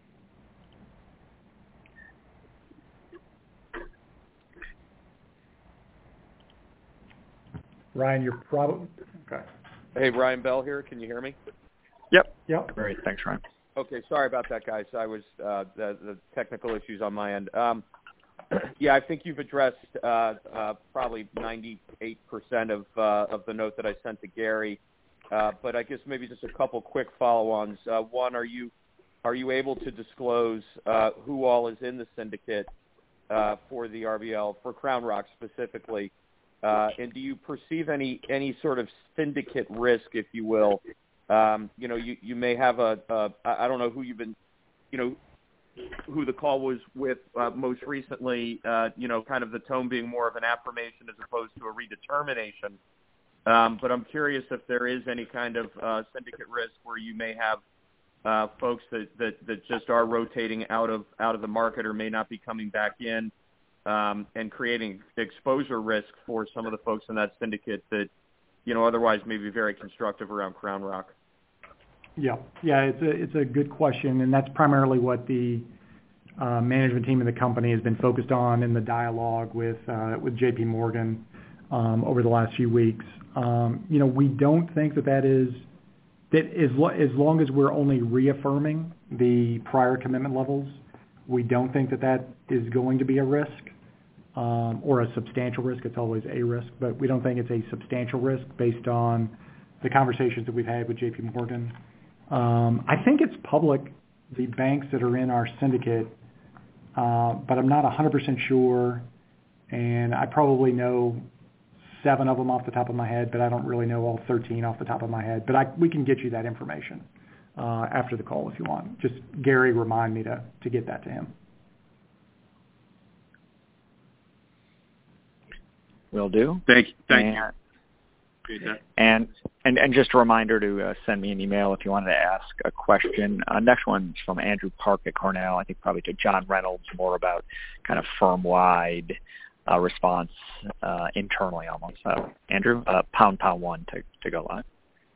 Ryan, you're probably... Okay. Hey, Ryan Bell here. Can you hear me? Yep. Great. Thanks, Ryan. Okay. Sorry about that, guys. I was the technical issues on my end. Yeah, I think you've addressed probably 98% of the note that I sent to Gary. But I guess maybe just a couple quick follow-ons. One, are you able to disclose who all is in the syndicate for the RBL, for Crown Rock specifically? And do you perceive any sort of syndicate risk, if you will? You may have I don't know who you've been, who the call was with most recently, kind of the tone being more of an affirmation as opposed to a redetermination. But I'm curious if there is any kind of syndicate risk where you may have folks that just are rotating out of the market or may not be coming back in, and creating exposure risk for some of the folks in that syndicate that, otherwise may be very constructive around Crown Rock. Yeah, it's a good question, and that's primarily what the management team of the company has been focused on in the dialogue with J.P. Morgan over the last few weeks. We don't think that is as long as we're only reaffirming the prior commitment levels, we don't think that is going to be a risk or a substantial risk. It's always a risk, but we don't think it's a substantial risk based on the conversations that we've had with J.P. Morgan. I think it's public, the banks that are in our syndicate, but I'm not 100% sure, and I probably know 7 of them off the top of my head, but I don't really know all 13 off the top of my head. But we can get you that information after the call if you want. Just Gary, remind me to get that to him. Will do. Thank you. And just a reminder to send me an email if you wanted to ask a question. Next one's from Andrew Park at Cornell. I think probably to John Reynolds, more about kind of firm-wide response internally almost. So Andrew, pound one to go live.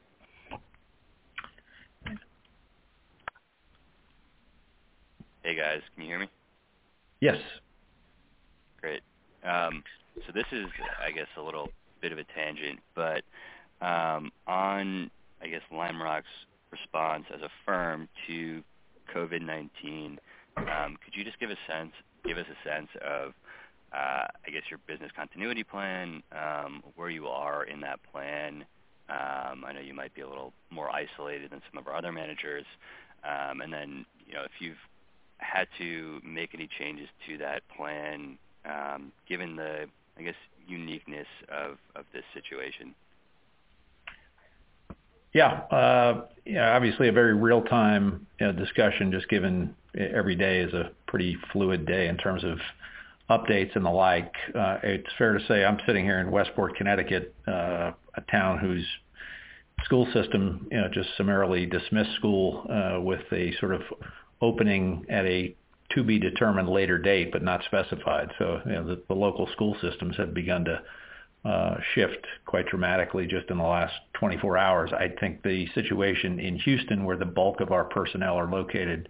Hey guys, can you hear me? Yes. Great. So this is, I guess, a little bit of a tangent, but on, I guess, Lime Rock's response as a firm to COVID-19, could you just give us a sense of, I guess, your business continuity plan, where you are in that plan? I know you might be a little more isolated than some of our other managers, and then, if you've had to make any changes to that plan, given the, I guess, uniqueness of this situation. Obviously a very real-time discussion, just given every day is a pretty fluid day in terms of updates and the like. It's fair to say I'm sitting here in Westport, Connecticut, a town whose school system just summarily dismissed school with a sort of opening at a to be determined later date, but not specified. So the local school systems have begun to shift quite dramatically just in the last 24 hours. I think the situation in Houston, where the bulk of our personnel are located,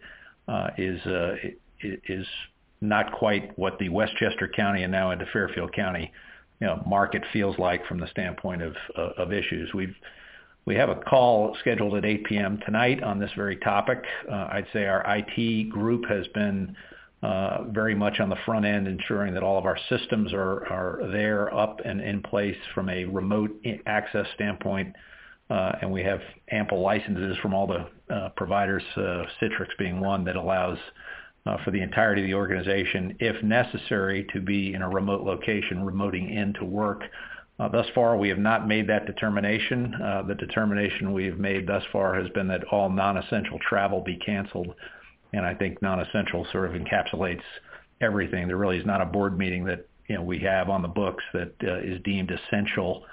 is not quite what the Westchester County and now into Fairfield County market feels like from the standpoint of issues. We have a call scheduled at 8 p.m. tonight on this very topic. I'd say our IT group has been very much on the front end, ensuring that all of our systems are there, up and in place from a remote access standpoint. And we have ample licenses from all the providers, Citrix being one, that allows for the entirety of the organization, if necessary, to be in a remote location, remoting in to work. Thus far, we have not made that determination. The determination we have made thus far has been that all non-essential travel be canceled. And I think non-essential sort of encapsulates everything. There really is not a board meeting that we have on the books that is deemed essential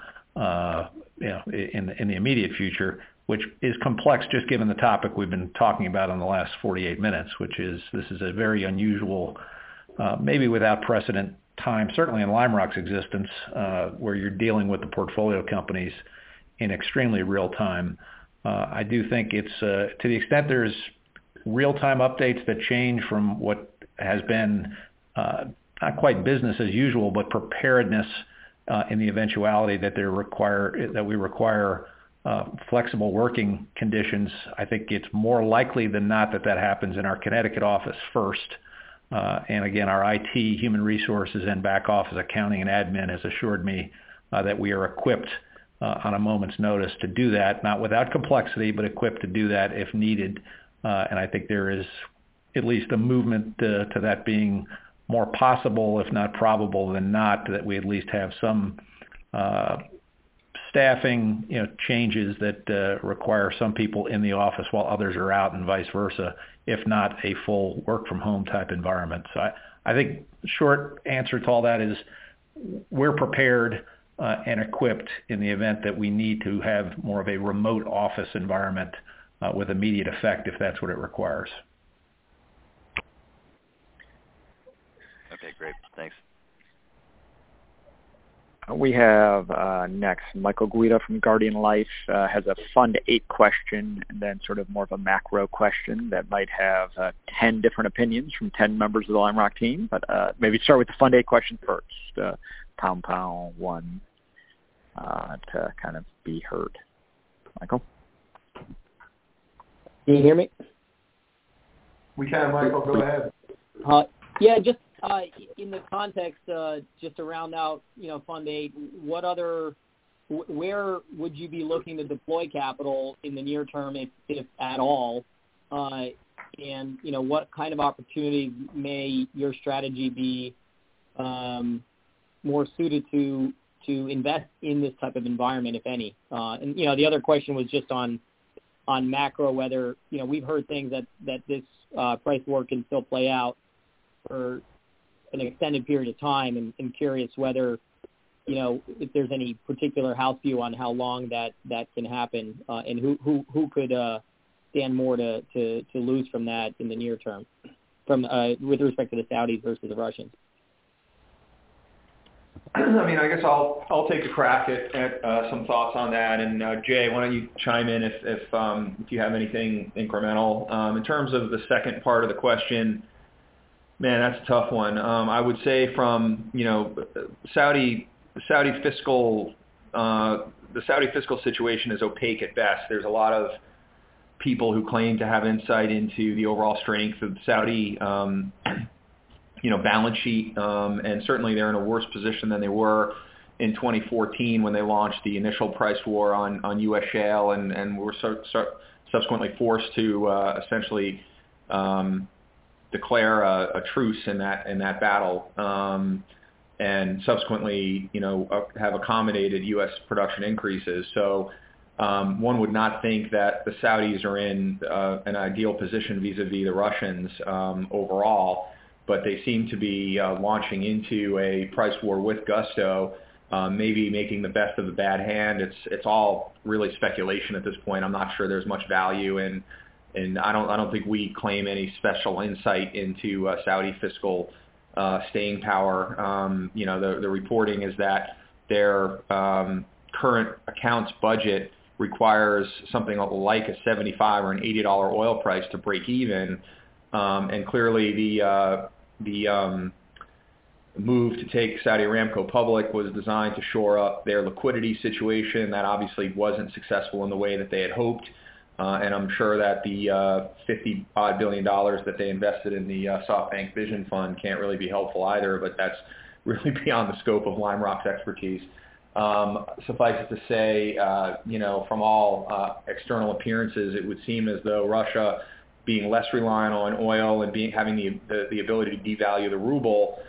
in the immediate future, which is complex just given the topic we've been talking about in the last 48 minutes, which is this is a very unusual, maybe without precedent time, certainly in Lime Rock's existence, where you're dealing with the portfolio companies in extremely real time. I do think it's, to the extent there's real-time updates that change from what has been not quite business as usual, but preparedness in the eventuality that we require flexible working conditions. I think it's more likely than not that happens in our Connecticut office first. And again, our IT, human resources, and back office accounting and admin has assured me that we are equipped on a moment's notice to do that, not without complexity, but equipped to do that if needed. And I think there is at least a movement to that being more possible, if not probable than not, that we at least have some staffing changes that require some people in the office while others are out, and vice versa, if not a full work from home type environment. So I think the short answer to all that is we're prepared and equipped in the event that we need to have more of a remote office environment with immediate effect if that's what it requires. Okay, great. Thanks. We have next Michael Guida from Guardian Life has a Fund 8 question, and then sort of more of a macro question that might have 10 different opinions from 10 members of the Lime Rock team. But maybe start with the Fund 8 question first. Pound one to kind of be heard. Michael? Can you hear me? We can, Michael. Go ahead. Just in the context, just to round out, Fund 8, where would you be looking to deploy capital in the near term, if at all? And, what kind of opportunity may your strategy be more suited to invest in this type of environment, if any? And, the other question was just on macro, whether, we've heard things that this price war can still play out for an extended period of time, and I'm curious whether, if there's any particular house view on how long that can happen, and who could stand more to lose from that in the near term, with respect to the Saudis versus the Russians. I guess I'll take a crack at some thoughts on that, and Jay, why don't you chime in if you have anything incremental. In terms of the second part of the question, man, that's a tough one. I would say from Saudi fiscal, the Saudi fiscal situation is opaque at best. There's a lot of people who claim to have insight into the overall strength of Saudi, balance sheet, and certainly they're in a worse position than they were in 2014 when they launched the initial price war on U.S. shale, and were subsequently forced to essentially declare a truce in that battle, and subsequently, have accommodated U.S. production increases. So one would not think that the Saudis are in an ideal position vis-a-vis the Russians overall, but they seem to be launching into a price war with gusto, maybe making the best of the bad hand. It's all really speculation at this point. I'm not sure there's much value in, and I don't think we claim any special insight into Saudi fiscal staying power. The reporting is that their current accounts budget requires something like a $75 or an $80 oil price to break even, and clearly the move to take Saudi Aramco public was designed to shore up their liquidity situation. That obviously wasn't successful in the way that they had hoped, and I'm sure that the $50 billion that they invested in the SoftBank Vision Fund can't really be helpful either, but that's really beyond the scope of Lime Rock's expertise. Suffice it to say, from all external appearances, it would seem as though Russia, being less reliant on oil and having the ability to devalue the ruble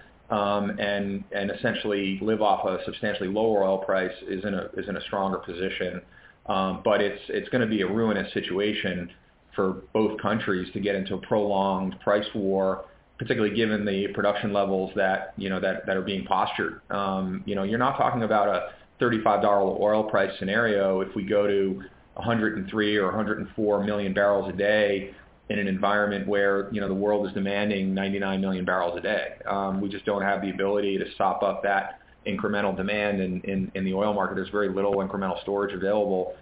and essentially live off a substantially lower oil price, is in a stronger position. But it's going to be a ruinous situation for both countries to get into a prolonged price war, particularly given the production levels that are being postured. You're not talking about a $35 oil price scenario if we go to 103 or 104 million barrels a day in an environment where the world is demanding 99 million barrels a day. We just don't have the ability to sop up that incremental demand in the oil market. There's very little incremental storage available.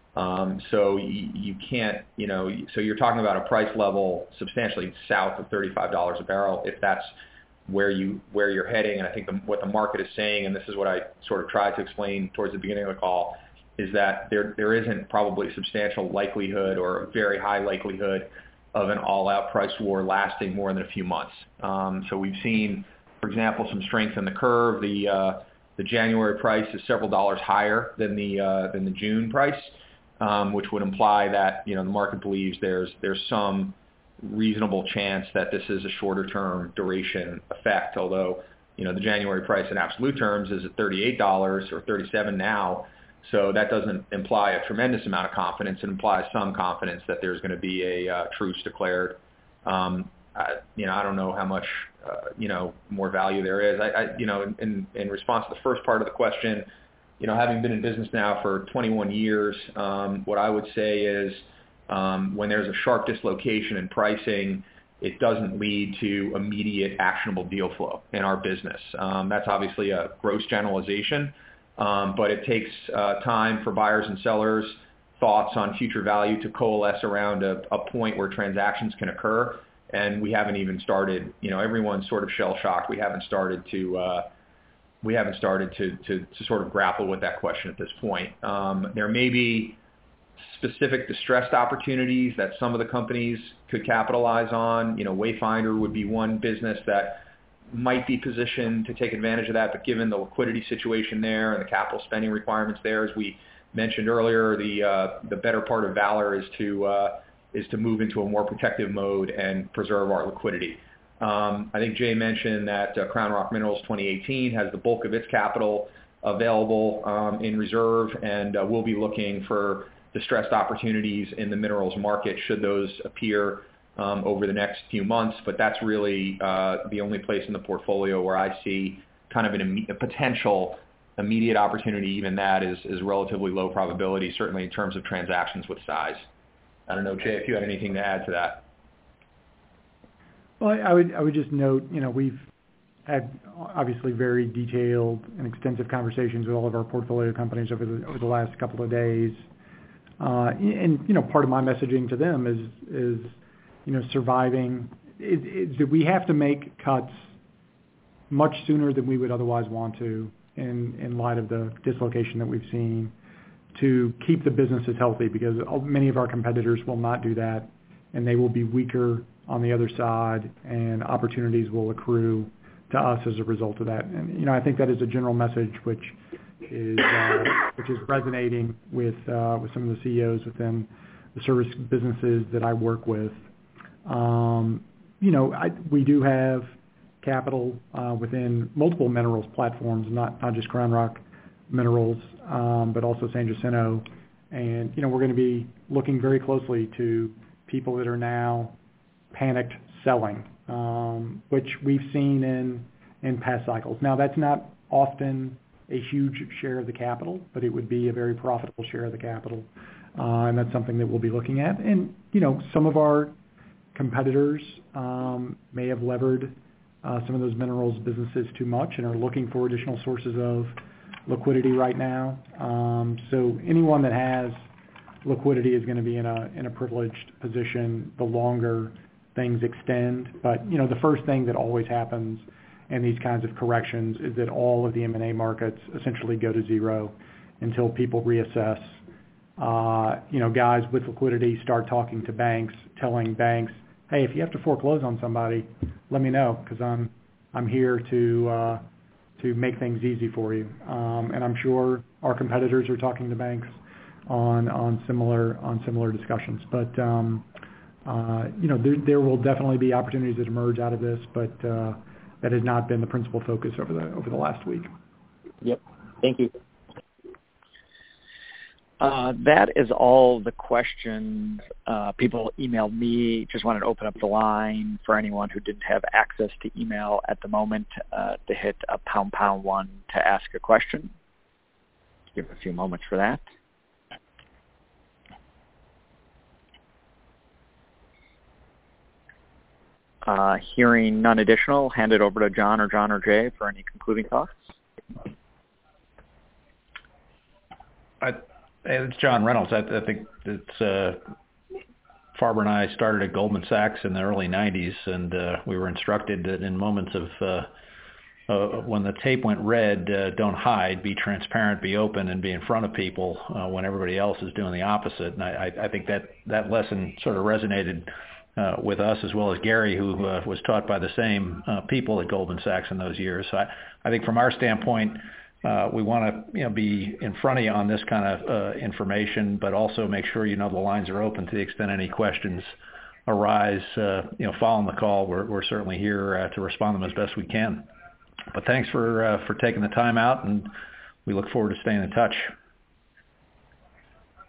So you can't, so you're talking about a price level substantially south of $35 a barrel if that's where you're heading. And I think what the market is saying, and this is what I sort of tried to explain towards the beginning of the call, is that there isn't probably substantial likelihood or a very high likelihood of an all-out price war lasting more than a few months. So we've seen, for example, some strength in the curve. The January price is several dollars higher than the June price, which would imply that the market believes there's some reasonable chance that this is a shorter-term duration effect. Although the January price in absolute terms is at $38 or $37 now. So that doesn't imply a tremendous amount of confidence. It implies some confidence that there's going to be a truce declared. I don't know how much, more value there is. In response to the first part of the question, having been in business now for 21 years, what I would say is when there's a sharp dislocation in pricing, it doesn't lead to immediate actionable deal flow in our business. That's obviously a gross generalization. But it takes time for buyers and sellers' thoughts on future value to coalesce around a point where transactions can occur. And we haven't even started. Everyone's sort of shell shocked. We haven't started to sort of grapple with that question at this point. There may be specific distressed opportunities that some of the companies could capitalize on. Wayfinder would be one business that might be positioned to take advantage of that, but given the liquidity situation there and the capital spending requirements there, as we mentioned earlier, the better part of Valor is to move into a more protective mode and preserve our liquidity. I think Jay mentioned that Crown Rock Minerals 2018 has the bulk of its capital available in reserve, and we'll be looking for distressed opportunities in the minerals market should those appear over the next few months, but that's really the only place in the portfolio where I see kind of a potential immediate opportunity. Even that is relatively low probability, certainly in terms of transactions with size. I don't know, Jay, if you had anything to add to that. Well, I would just note, we've had obviously very detailed and extensive conversations with all of our portfolio companies over the last couple of days, and part of my messaging to them is surviving is that we have to make cuts much sooner than we would otherwise want to in light of the dislocation that we've seen to keep the businesses healthy, because many of our competitors will not do that, and they will be weaker on the other side, and opportunities will accrue to us as a result of that. And I think that is a general message which is resonating with some of the CEOs within the service businesses that I work with. We do have capital within multiple minerals platforms, not just Crown Rock Minerals, but also San Jacinto And, we're going to be looking very closely to people that are now panicked selling, which we've seen in past cycles. Now, that's not often a huge share of the capital, but it would be a very profitable share of the capital. And that's something that we'll be looking at. And, some of our competitors may have levered some of those minerals businesses too much and are looking for additional sources of liquidity right now. So anyone that has liquidity is going to be in a privileged position the longer things extend. But, the first thing that always happens in these kinds of corrections is that all of the M&A markets essentially go to zero until people reassess. Guys with liquidity start talking to banks, telling banks, hey, if you have to foreclose on somebody, let me know because I'm here to make things easy for you. And I'm sure our competitors are talking to banks on similar discussions. But there will definitely be opportunities that emerge out of this, but that has not been the principal focus over the last week. Yep. Thank you. That is all the questions people emailed me. Just wanted to open up the line for anyone who didn't have access to email at the moment to hit a #1 to ask a question. Give a few moments for that. Hearing none additional, hand it over to John or Jay for any concluding thoughts. It's John Reynolds. I think it's Farber and I started at Goldman Sachs in the early 90s, and we were instructed that in moments of when the tape went red, don't hide, be transparent, be open, and be in front of people when everybody else is doing the opposite. And I think that lesson sort of resonated with us as well as Gary, who was taught by the same people at Goldman Sachs in those years. So I think from our standpoint, we want to be in front of you on this kind of information, but also make sure the lines are open to the extent any questions arise. Following the call, we're certainly here to respond to them as best we can. But thanks for taking the time out, and we look forward to staying in touch.